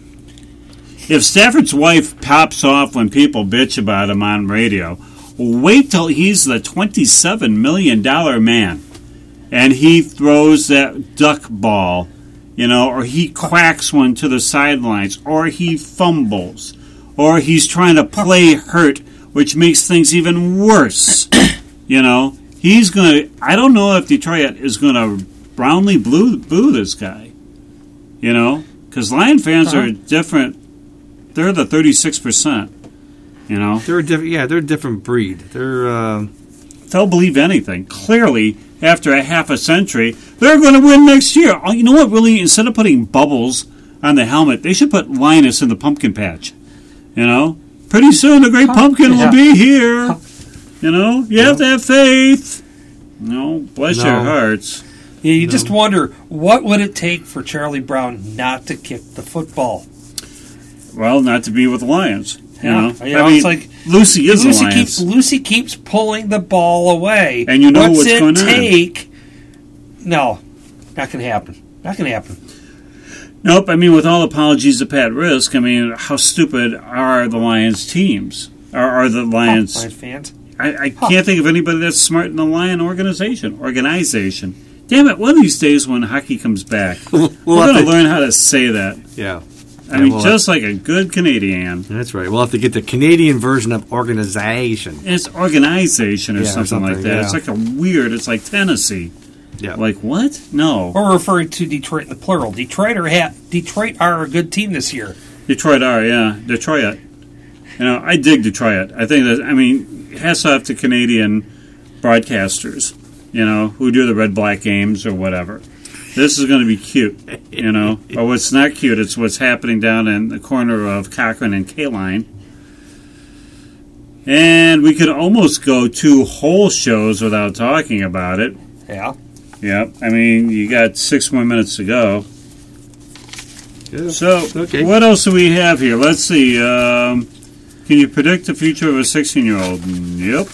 Speaker 3: if Stafford's wife pops off when people bitch about him on radio, wait till he's the twenty-seven million dollar man and he throws that duck ball, you know, or he quacks one to the sidelines, or he fumbles, or he's trying to play hurt, which makes things even worse. You know, he's going to, I don't know if Detroit is going to roundly boo, boo this guy, you know, because Lion fans
Speaker 5: Uh-huh.
Speaker 3: are different. They're the thirty-six percent, you know.
Speaker 4: They're a different. Yeah, they're a different breed. They're. Uh,
Speaker 3: They'll believe anything. Clearly, after a half a century, they're going to win next year. Oh, you know what, really, instead of putting bubbles on the helmet, they should put Linus in the pumpkin patch. You know? Pretty soon the great pumpkin
Speaker 5: Yeah.
Speaker 3: will be here. You know? You have to have faith. No, bless
Speaker 4: No.
Speaker 3: your hearts.
Speaker 5: Yeah, you just wonder what would it take for Charlie Brown not to kick the football.
Speaker 3: Well, not to be with the Lions. You
Speaker 5: Yeah.
Speaker 3: know?
Speaker 5: You know,
Speaker 3: I mean,
Speaker 5: it's like
Speaker 3: Lucy is
Speaker 5: Lucy
Speaker 3: a Lions.
Speaker 5: keeps Lucy keeps pulling the ball away.
Speaker 3: And you know
Speaker 5: what's,
Speaker 3: what's
Speaker 5: it
Speaker 3: going on.
Speaker 5: take? No, not gonna happen. Not gonna happen.
Speaker 3: Nope. I mean, with all apologies to Pat Risk, I mean, how stupid are the Lions teams? Are, are the Lions?
Speaker 5: Lions fans.
Speaker 3: I, I can't think of anybody that's smart in the Lion organization. Organization. Damn it! One of these days when hockey comes back,
Speaker 4: We'll
Speaker 3: we're
Speaker 4: have
Speaker 3: going to
Speaker 4: to-
Speaker 3: learn how to say that.
Speaker 4: Yeah.
Speaker 3: I
Speaker 4: Yeah,
Speaker 3: mean,
Speaker 4: we'll
Speaker 3: just like a good Canadian.
Speaker 4: That's right. We'll have to get the Canadian version of organization.
Speaker 3: It's organization or
Speaker 4: Yeah, or
Speaker 3: something, like
Speaker 4: something,
Speaker 3: that.
Speaker 4: yeah.
Speaker 3: It's like a weird. It's like Tennessee.
Speaker 4: Yeah.
Speaker 3: Like what? No.
Speaker 5: We're referring to Detroit in the plural. Detroit are ha- Detroit are a good team this year.
Speaker 3: Detroit are, yeah. Detroit. You know, I dig Detroit. I think that, I mean, hats off to Canadian broadcasters, you know, who do the red-black games or whatever. This is going to be cute, you know. But what's not cute, it's what's happening down in the corner of Cochrane and K-Line. And we could almost go two whole shows without talking about it.
Speaker 5: Yeah.
Speaker 3: Yep. I mean, you got six more minutes to go.
Speaker 4: Yeah.
Speaker 3: So,
Speaker 4: Okay.
Speaker 3: what else do we have here? Let's see. Um, can you predict the future of a sixteen-year-old? Yep.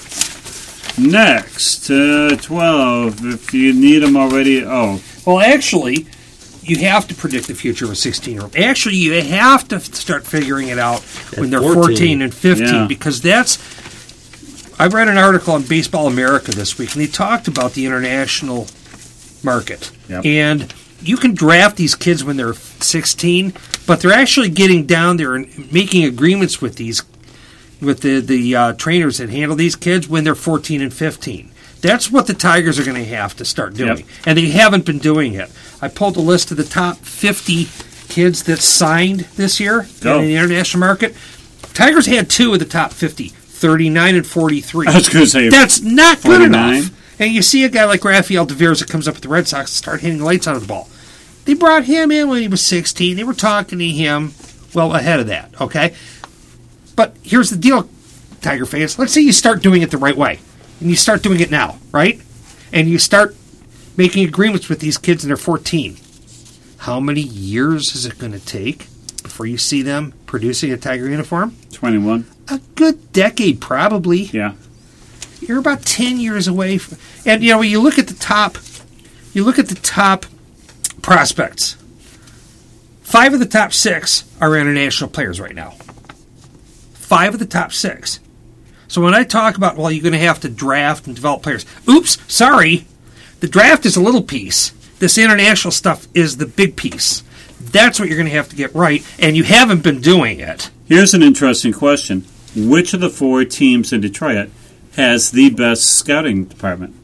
Speaker 3: Next, uh, twelve. If you need them already, oh,
Speaker 5: Well, actually, you have to predict the future of a sixteen-year-old. Actually, you have to f- start figuring it out when they're
Speaker 4: fourteen.
Speaker 5: fourteen and fifteen
Speaker 3: Yeah.
Speaker 5: because that's. I read an article on Baseball America this week, and they talked about the international market.
Speaker 3: Yep.
Speaker 5: And you can draft these kids when they're sixteen, but they're actually getting down there and making agreements with these, with the the uh, trainers that handle these kids when they're fourteen and fifteen. That's what the Tigers are going to have to start doing,
Speaker 3: Yep.
Speaker 5: and they haven't been doing it. I pulled a list of the top fifty kids that signed this year
Speaker 3: Go.
Speaker 5: in the international market. Tigers had two of the top fifty, thirty-nine and forty-three.
Speaker 3: I was going to say
Speaker 5: That's not good
Speaker 3: forty-nine.
Speaker 5: enough. And you see a guy like Rafael Devers that comes up with the Red Sox and start hitting the lights out of the ball. They brought him in when he was sixteen. They were talking to him well ahead of that, okay? But here's the deal, Tiger fans. Let's say you start doing it the right way. And you start doing it now, right? And you start making agreements with these kids and they're fourteen. How many years is it going to take before you see them producing a Tiger uniform?
Speaker 3: twenty-one.
Speaker 5: A good decade, probably.
Speaker 3: Yeah.
Speaker 5: You're about ten years away from, and you know when you look at the top you look at the top prospects, five of the top six are international players right now. Five of the top six. So when I talk about, well, you're going to have to draft and develop players, oops, sorry, the draft is a little piece. This international stuff is the big piece. That's what you're going to have to get right, and you haven't been doing it.
Speaker 3: Here's an interesting question. Which of the four teams in Detroit has the best scouting department?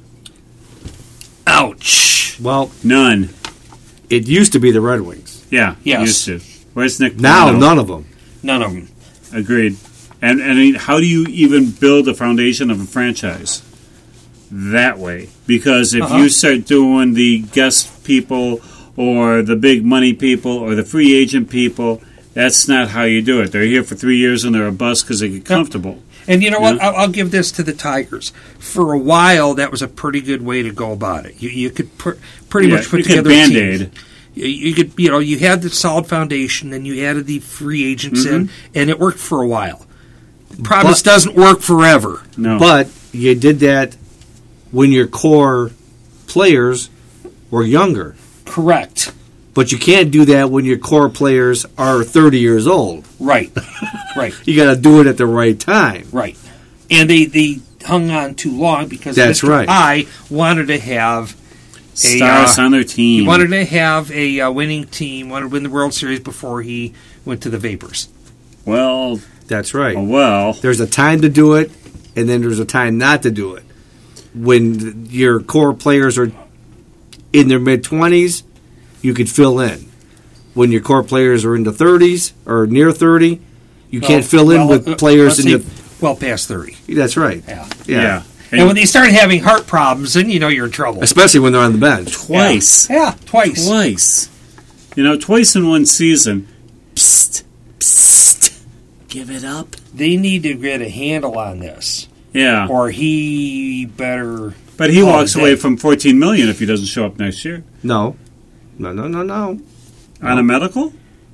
Speaker 5: Ouch.
Speaker 4: Well,
Speaker 3: None.
Speaker 4: it used to be the Red Wings.
Speaker 3: Yeah.
Speaker 5: Yes.
Speaker 3: Used to. Where's Nick?
Speaker 4: Now,
Speaker 3: Bonito?
Speaker 4: none of them.
Speaker 5: None of them.
Speaker 3: Agreed. And, and I mean, how do you even build a foundation of a franchise that way? Because if
Speaker 5: Uh-huh.
Speaker 3: you start doing the guest people or the big money people or the free agent people, that's not how you do it. They're here for three years and they're a bust because they get comfortable.
Speaker 5: And you know what?
Speaker 3: Yeah.
Speaker 5: I'll, I'll give this to the Tigers. For a while, that was a pretty good way to go about it. You, you could pr- pretty
Speaker 3: Yeah,
Speaker 5: much put
Speaker 3: you could
Speaker 5: together a team.
Speaker 3: Band-Aid.
Speaker 5: You, you could, you know, you had the solid foundation, then you added the free agents in,
Speaker 3: Mm-hmm.
Speaker 5: and it worked for a while. The problem is it
Speaker 4: But-
Speaker 5: doesn't work forever.
Speaker 3: No.
Speaker 4: But you did that when your core players were younger.
Speaker 5: Correct.
Speaker 4: But you can't do that when your core players are thirty years old.
Speaker 5: Right. right.
Speaker 4: You got to do it at the right time.
Speaker 5: Right. And they, they hung on too long because
Speaker 4: That's
Speaker 5: Mister
Speaker 4: right.
Speaker 5: I wanted to have a,
Speaker 3: Stars
Speaker 5: uh,
Speaker 3: on their team.
Speaker 5: He wanted to have a uh, winning team, wanted to win the World Series before he went to the Vapors.
Speaker 3: Well,
Speaker 4: That's right.
Speaker 3: oh, well.
Speaker 4: There's a time to do it, and then there's a time not to do it. When your core players are in their mid-twenties, you could fill in. When your core players are in the thirties or near thirty, you can't
Speaker 5: Well,
Speaker 4: fill in
Speaker 5: well,
Speaker 4: with
Speaker 5: uh,
Speaker 4: players
Speaker 5: let's
Speaker 4: in
Speaker 5: see,
Speaker 4: the...
Speaker 5: well past thirty.
Speaker 4: That's right.
Speaker 5: Yeah.
Speaker 4: Yeah.
Speaker 3: Yeah.
Speaker 5: And when they start having heart problems, then you know you're in trouble.
Speaker 4: Especially when they're on the bench.
Speaker 3: Twice.
Speaker 5: Yeah, yeah twice.
Speaker 3: Twice. You know, twice in one season. Psst. Psst. Give it up.
Speaker 5: They need to get a handle on this,
Speaker 3: Yeah.
Speaker 5: or he better.
Speaker 3: But he
Speaker 5: Oh,
Speaker 3: walks
Speaker 5: they-
Speaker 3: away from fourteen million dollars if he doesn't show up next year.
Speaker 4: No. No, no, no, no.
Speaker 3: On a medical?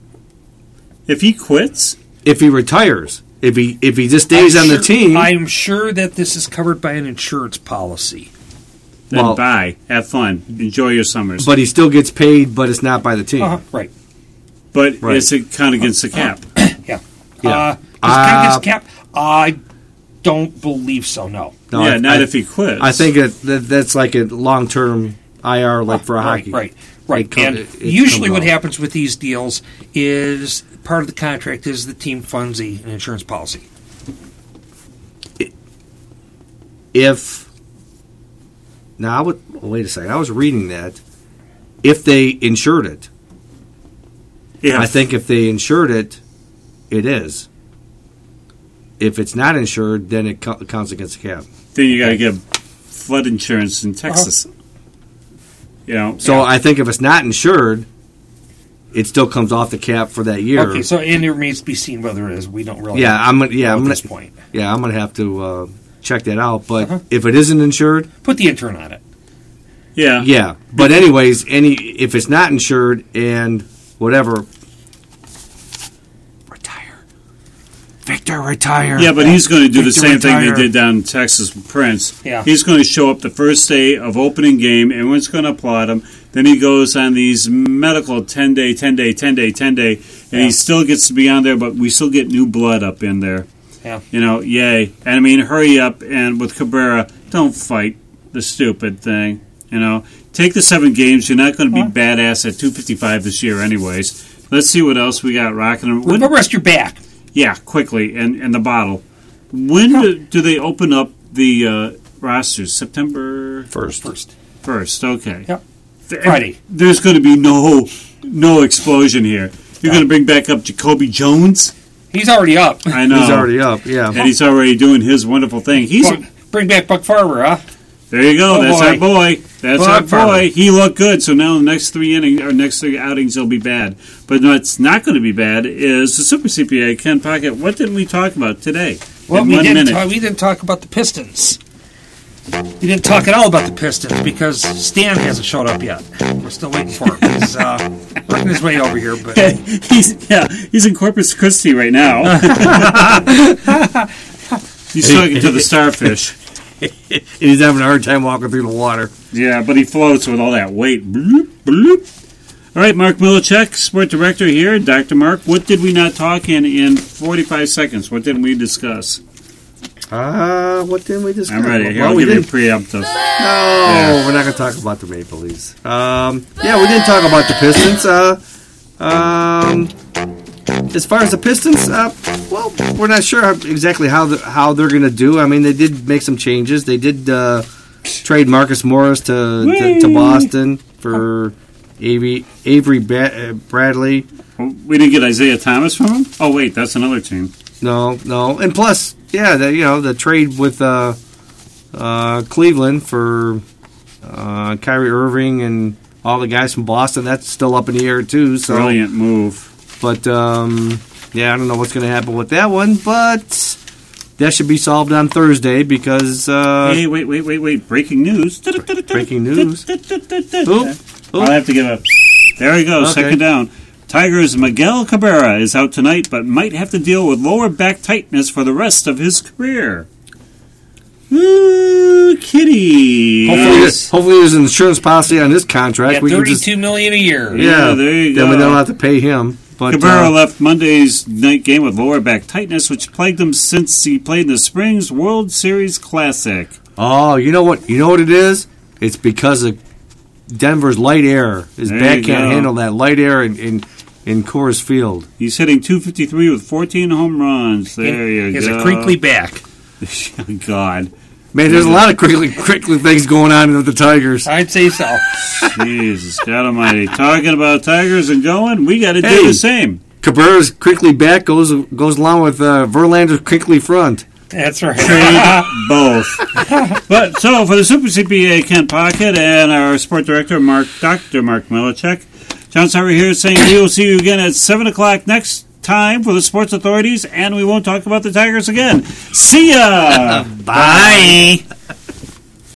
Speaker 3: If he quits?
Speaker 4: If he retires. If he if he just stays
Speaker 5: I'm
Speaker 4: on the
Speaker 5: sure-
Speaker 4: team.
Speaker 5: I'm sure that this is covered by an insurance policy.
Speaker 3: Then
Speaker 4: Well-
Speaker 3: bye. Have fun. Enjoy your summers.
Speaker 4: but he still gets paid, but it's not by the team.
Speaker 5: Uh-huh. Right.
Speaker 3: but
Speaker 4: Right.
Speaker 3: is it count against the cap?
Speaker 5: Yeah.
Speaker 4: Yeah.
Speaker 5: Uh, does
Speaker 4: Uh,
Speaker 5: it count against cap? I don't believe so, no.
Speaker 4: No,
Speaker 3: yeah,
Speaker 4: I-
Speaker 3: not
Speaker 4: I-
Speaker 3: if he quits.
Speaker 4: I think it, that, that's like a long-term I R, like for a
Speaker 5: right,
Speaker 4: hockey.
Speaker 5: Right, right.
Speaker 4: It come-
Speaker 5: and
Speaker 4: it- it
Speaker 5: usually
Speaker 4: comes
Speaker 5: what
Speaker 4: out.
Speaker 5: happens with these deals is part of the contract is the team funds the an insurance policy.
Speaker 4: If now, I would oh, wait a second. I was reading that if they insured it,
Speaker 3: Yeah.
Speaker 4: I think if they insured it, it is. If it's not insured, then it co- counts against the cap.
Speaker 3: Then you got to get flood insurance in Texas. You know,
Speaker 4: So I think if it's not insured, it still comes off the cap for that year.
Speaker 5: Okay, so and it remains to be seen whether it is. We don't really.
Speaker 4: yeah, I'm gonna- yeah,
Speaker 5: know
Speaker 4: I'm
Speaker 5: at
Speaker 4: gonna,
Speaker 5: this point.
Speaker 4: yeah, I'm gonna have to uh, check that out. But
Speaker 5: Uh-huh.
Speaker 4: if it isn't insured,
Speaker 5: Put the intern on it.
Speaker 3: yeah,
Speaker 4: yeah. But anyways, any if it's not insured and whatever, retire, Victor, retire.
Speaker 3: Yeah, but he's going to do the
Speaker 4: Victor
Speaker 3: same thing
Speaker 4: retire.
Speaker 3: they did down in Texas with Prince.
Speaker 5: Yeah.
Speaker 3: He's going to show up the first day of opening game. Everyone's going to applaud him. Then he goes on these medical ten-day, ten-day, ten-day, ten-day, and
Speaker 5: Yeah.
Speaker 3: he still gets to be on there, but we still get new blood up in there.
Speaker 5: Yeah.
Speaker 3: You know, yay. And I mean, hurry up. And with Cabrera, don't fight the stupid thing. You know, take the seven games. You're not going to be
Speaker 5: Huh?
Speaker 3: badass at two fifty-five this year anyways. Let's see what else we got rocking. When-
Speaker 5: But rest your back.
Speaker 3: yeah, quickly, and, and the bottle. When do, do they open up the uh, rosters? September
Speaker 4: First,
Speaker 5: First.
Speaker 3: first. Okay.
Speaker 5: Yep.
Speaker 3: Th-
Speaker 5: Friday.
Speaker 3: There's going to be no no explosion here. You're going to bring back up Jacoby Jones.
Speaker 5: He's already up.
Speaker 3: I know.
Speaker 4: he's already up. Yeah,
Speaker 3: and he's already doing his wonderful thing. He's
Speaker 5: Buck- bring back Buck Farber, huh?
Speaker 3: there. You go.
Speaker 5: Oh,
Speaker 3: That's
Speaker 5: boy.
Speaker 3: our boy. That's
Speaker 5: Buck
Speaker 3: our boy.
Speaker 5: Farber.
Speaker 3: He looked good. So now the next three innings or next three outings he'll be bad. But what's not going to be bad is the Super C P A. Ken Pocket. What didn't we talk about today?
Speaker 5: Well,
Speaker 3: In
Speaker 5: we
Speaker 3: one
Speaker 5: didn't.
Speaker 3: minute.
Speaker 5: Talk, we didn't talk about the Pistons. We didn't talk at all about the Pistons because Stan hasn't showed up yet. We're still waiting for him. He's uh, working his way over here, but
Speaker 3: he's yeah, he's in Corpus Christi right now. He's talking to the starfish.
Speaker 4: he's having a hard time walking through the water.
Speaker 3: Yeah, but he floats with all that weight. Bloop, bloop. All right, Mark Milicek, sport director here. Doctor Mark, what did we not talk in in forty-five seconds? What didn't we discuss?
Speaker 4: Uh, what didn't we discuss?
Speaker 3: I'm ready. Here,
Speaker 4: Well,
Speaker 3: I'll
Speaker 4: we
Speaker 3: give you a
Speaker 4: didn't.
Speaker 3: preemptive.
Speaker 4: No, we're not going to talk about the Maple Leafs. Um, yeah, we didn't talk about the Pistons. Uh, um, as far as the Pistons, uh, well, we're not sure exactly how the, how they're going to do. I mean, they did make some changes. They did uh, trade Marcus Morris to to, to Boston for Avery Avery ba- uh, Bradley.
Speaker 3: We didn't get Isaiah Thomas from him? Oh, wait, that's another team.
Speaker 4: No, no, and plus, yeah, the, you know, the trade with uh, uh, Cleveland for uh, Kyrie Irving and all the guys from Boston. That's still up in the air too. So,
Speaker 3: Brilliant move.
Speaker 4: but um, yeah, I don't know what's going to happen with that one, but that should be solved on Thursday because uh,
Speaker 3: Hey, wait, wait, wait, wait. Breaking news.
Speaker 4: breaking news. Oop,
Speaker 3: I'll
Speaker 4: oop.
Speaker 3: have to give a. There we go,
Speaker 4: Okay.
Speaker 3: second down. Tigers' Miguel Cabrera is out tonight, but might have to deal with lower back tightness for the rest of his career. Ooh, kitty.
Speaker 4: Hopefully, hopefully, there's an insurance policy on his contract.
Speaker 5: got
Speaker 4: We can just
Speaker 5: thirty-two million a year.
Speaker 4: yeah,
Speaker 3: Yeah, there you
Speaker 4: then we
Speaker 3: go.
Speaker 4: don't have to pay him. But
Speaker 3: Cabrera
Speaker 4: uh,
Speaker 3: left Monday's night game with lower back tightness, which plagued him since he played in the Springs World Series Classic.
Speaker 4: Oh, you know what? You know what it is? It's because of Denver's light air. His
Speaker 3: There
Speaker 4: back
Speaker 3: you
Speaker 4: can't
Speaker 3: go.
Speaker 4: handle that light air in, in, in Coors Field.
Speaker 3: He's hitting two fifty-three with fourteen home runs. There you
Speaker 5: He has
Speaker 3: go.
Speaker 5: a crinkly back.
Speaker 3: God.
Speaker 4: Man, there's a lot of crinkly, crinkly things going on with the Tigers.
Speaker 5: I'd say so.
Speaker 3: Jesus, God Almighty! Talking about Tigers and going, we got to
Speaker 4: Hey.
Speaker 3: do the same.
Speaker 4: Cabrera's crinkly back goes goes along with uh, Verlander's crinkly front.
Speaker 5: That's right.
Speaker 3: Trade both. But so for the Super C P A, Ken Pocket, and our sport director, Mark Doctor Mark Milicek, John Sauer here saying we will see you again at seven o'clock next time for the Sports Authorities, and we won't talk about the Tigers again. See ya.
Speaker 5: Bye.